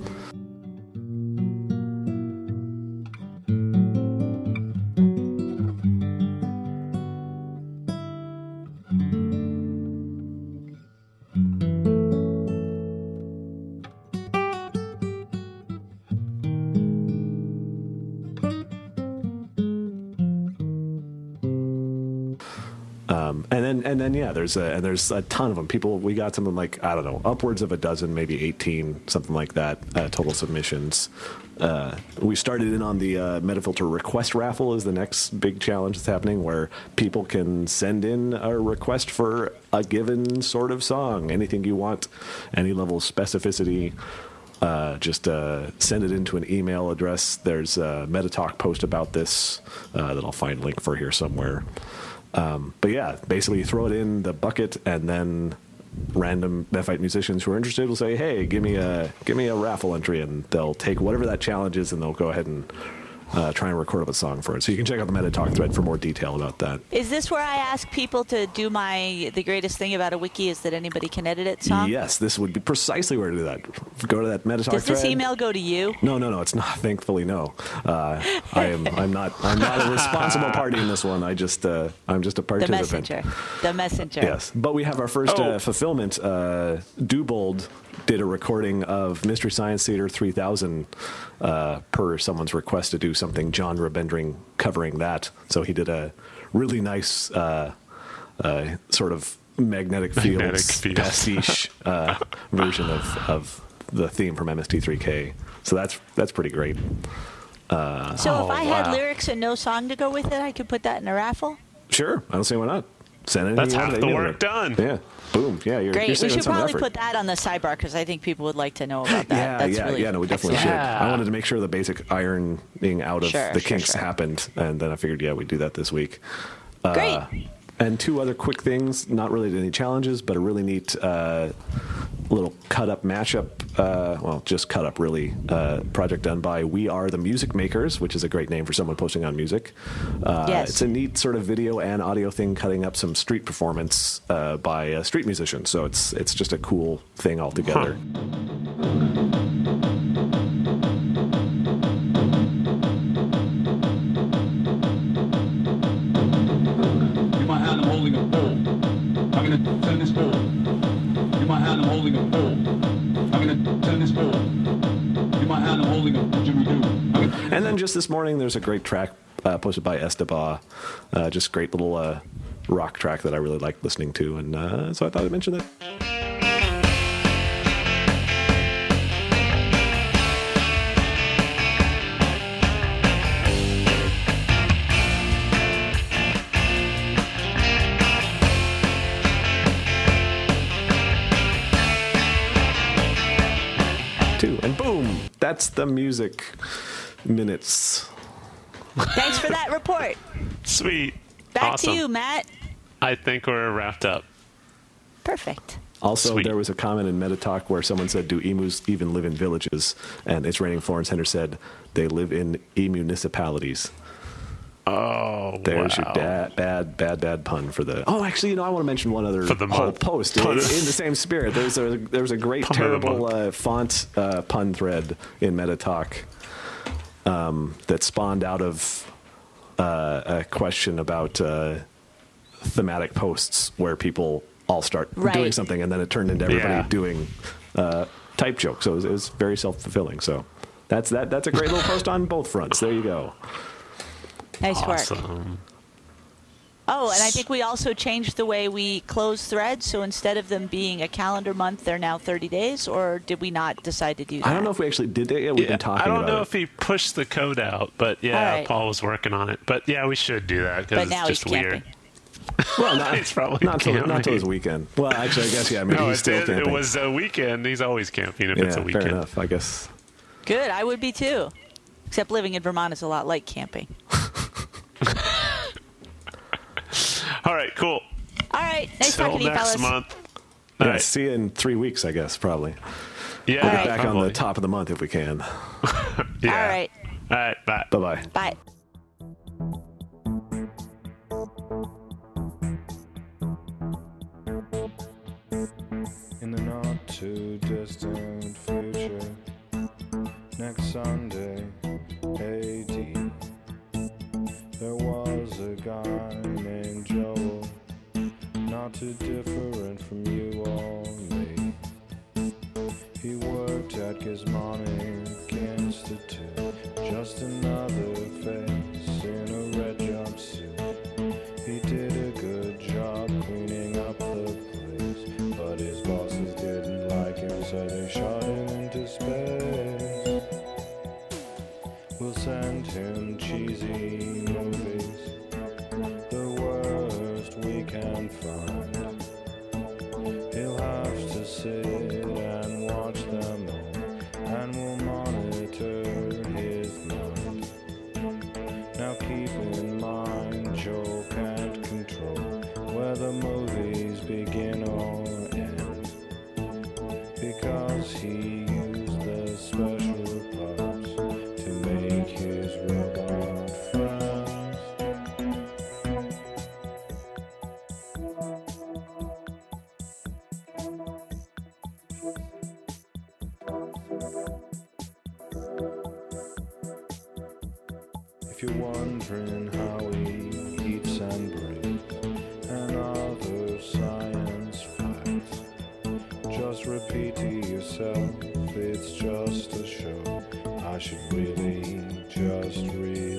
Um, and then, and then, yeah, there's a, and there's a ton of them. People, we got something like, I don't know, upwards of a dozen, maybe eighteen, something like that, uh, total submissions. Uh, we started in on the uh, Metafilter request raffle is the next big challenge that's happening, where people can send in a request for a given sort of song, anything you want, any level of specificity. Uh, just uh, send it into an email address. There's a Metatalk post about this uh, that I'll find a link for here somewhere. Um, but yeah, basically you throw it in the bucket, and then random Mephite musicians who are interested will say, "Hey, give me a give me a raffle entry," and they'll take whatever that challenge is, and they'll go ahead and uh, try and record up a song for it. So you can check out the Metatalk thread for more detail about that. Is this where I ask people to do my the greatest thing about a wiki is that anybody can edit it song? Yes, this would be precisely where to do that. Go to that Metatalk Does this thread. email go to you? No, no, no. It's not. Thankfully, no. Uh, I am. I'm not. I'm not a responsible party in this one. I just. Uh, I'm just a The participant. messenger. The messenger. Yes, but we have our first Oh. uh, fulfillment. Uh, Dubold did a recording of Mystery Science Theater three thousand uh, per someone's request to do something genre-bending covering that. So he did a really nice uh, uh, sort of magnetic fields, Magnetic fields. pastiche uh, version of, of the theme from M S T three K. So that's that's pretty great. So Oh, if I had wow. lyrics and no song to go with it, I could put that in a raffle? Sure, I don't see why not. Send anything That's you want half to the email work it. done. Yeah, boom. Yeah, you're, you're Great. We saving should some probably effort. put that on the sidebar because I think people would like to know about that. Yeah, That's yeah, really yeah. No, we definitely excellent. should. Yeah. I wanted to make sure the basic ironing out of Sure, the sure, kinks sure. happened, and then I figured, yeah, we'd do that this week. Uh, Great. And two other quick things, not related to any challenges, but a really neat uh, little cut-up mashup, uh, well, just cut-up, really, uh, project done by We Are the Music Makers, which is a great name for someone posting on music. Uh, Yes. It's a neat sort of video and audio thing cutting up some street performance uh, by a street musician, so it's it's just a cool thing altogether. In my hand, I'm holding a pole. I'm gonna turn this pole. In my hand, I'm holding a pole. I'm gonna turn this pole. In my hand, I'm holding a didgeridoo. I'm gonna- And then just this morning, there's a great track uh, posted by Esteban. Uh, just great little uh, rock track that I really like listening to. And uh, so I thought I'd mention that. Too. And boom, that's the music minutes. Thanks for that report. Sweet. Back Awesome. to you, Matt. I think we're wrapped up. Perfect. Also, Sweet. there was a comment in Metatalk where someone said, "Do emus even live in villages?" And It's Raining Florence Hender said, "They live in e-municipalities." Oh, There's wow. your bad, bad, bad, bad pun for the. Oh, actually, you know, I want to mention one other For the whole month. post in, in the same spirit. There's a there's a great Pun of the terrible month. uh, font uh, pun thread in Metatalk um, that spawned out of uh, a question about uh, thematic posts where people all start Right. doing something, and then it turned into everybody Yeah. doing uh, type jokes. So it was, it was very self fulfilling. So That's that. That's a great little post on both fronts. There you go. Nice work. Awesome. Oh, and I think we also changed the way we close threads. So instead of them being a calendar month, they're now thirty days. Or did we not decide to do that? I don't know if we actually did that. Yeah, we've Yeah, been talking I don't about know it. if he pushed the code out, but yeah, All right. Paul was working on it. But yeah, we should do that because But it's now just he's weird. camping. Well, not, He's probably not till not till camping. his weekend. Well, actually, I guess yeah. Maybe No, he's it, still it, camping. it was a weekend. He's always camping if yeah, it's a fair weekend. enough. I guess. Good. I would be too. Except living in Vermont is a lot like camping. All right, cool. All right. Nice Till talking to you, next fellas. month. All Yeah, right. see you in three weeks, I guess, probably. Yeah, All right. Back on probably. the top of the month if we can. Yeah. All right. All right, bye. Bye bye. Bye. In the not too distant future, next Sunday, A D, there was a guy named Joel, not too different from you or me. He worked at Gizmonic Institute, just another face in a red jumpsuit. He did a good job cleaning up the place, but his bosses didn't like him, so they shot him into space. We'll send him cheesy movies, the worst we can find. He'll have to sit and watch them all, and we'll monitor his mind. Now keep in mind, Joel can't control whether movies begin or end, because he used the special parts to make his robot friends. If you're wondering how he eats and breathes and other science facts, just repeat to yourself, it's just a show. I should really just read.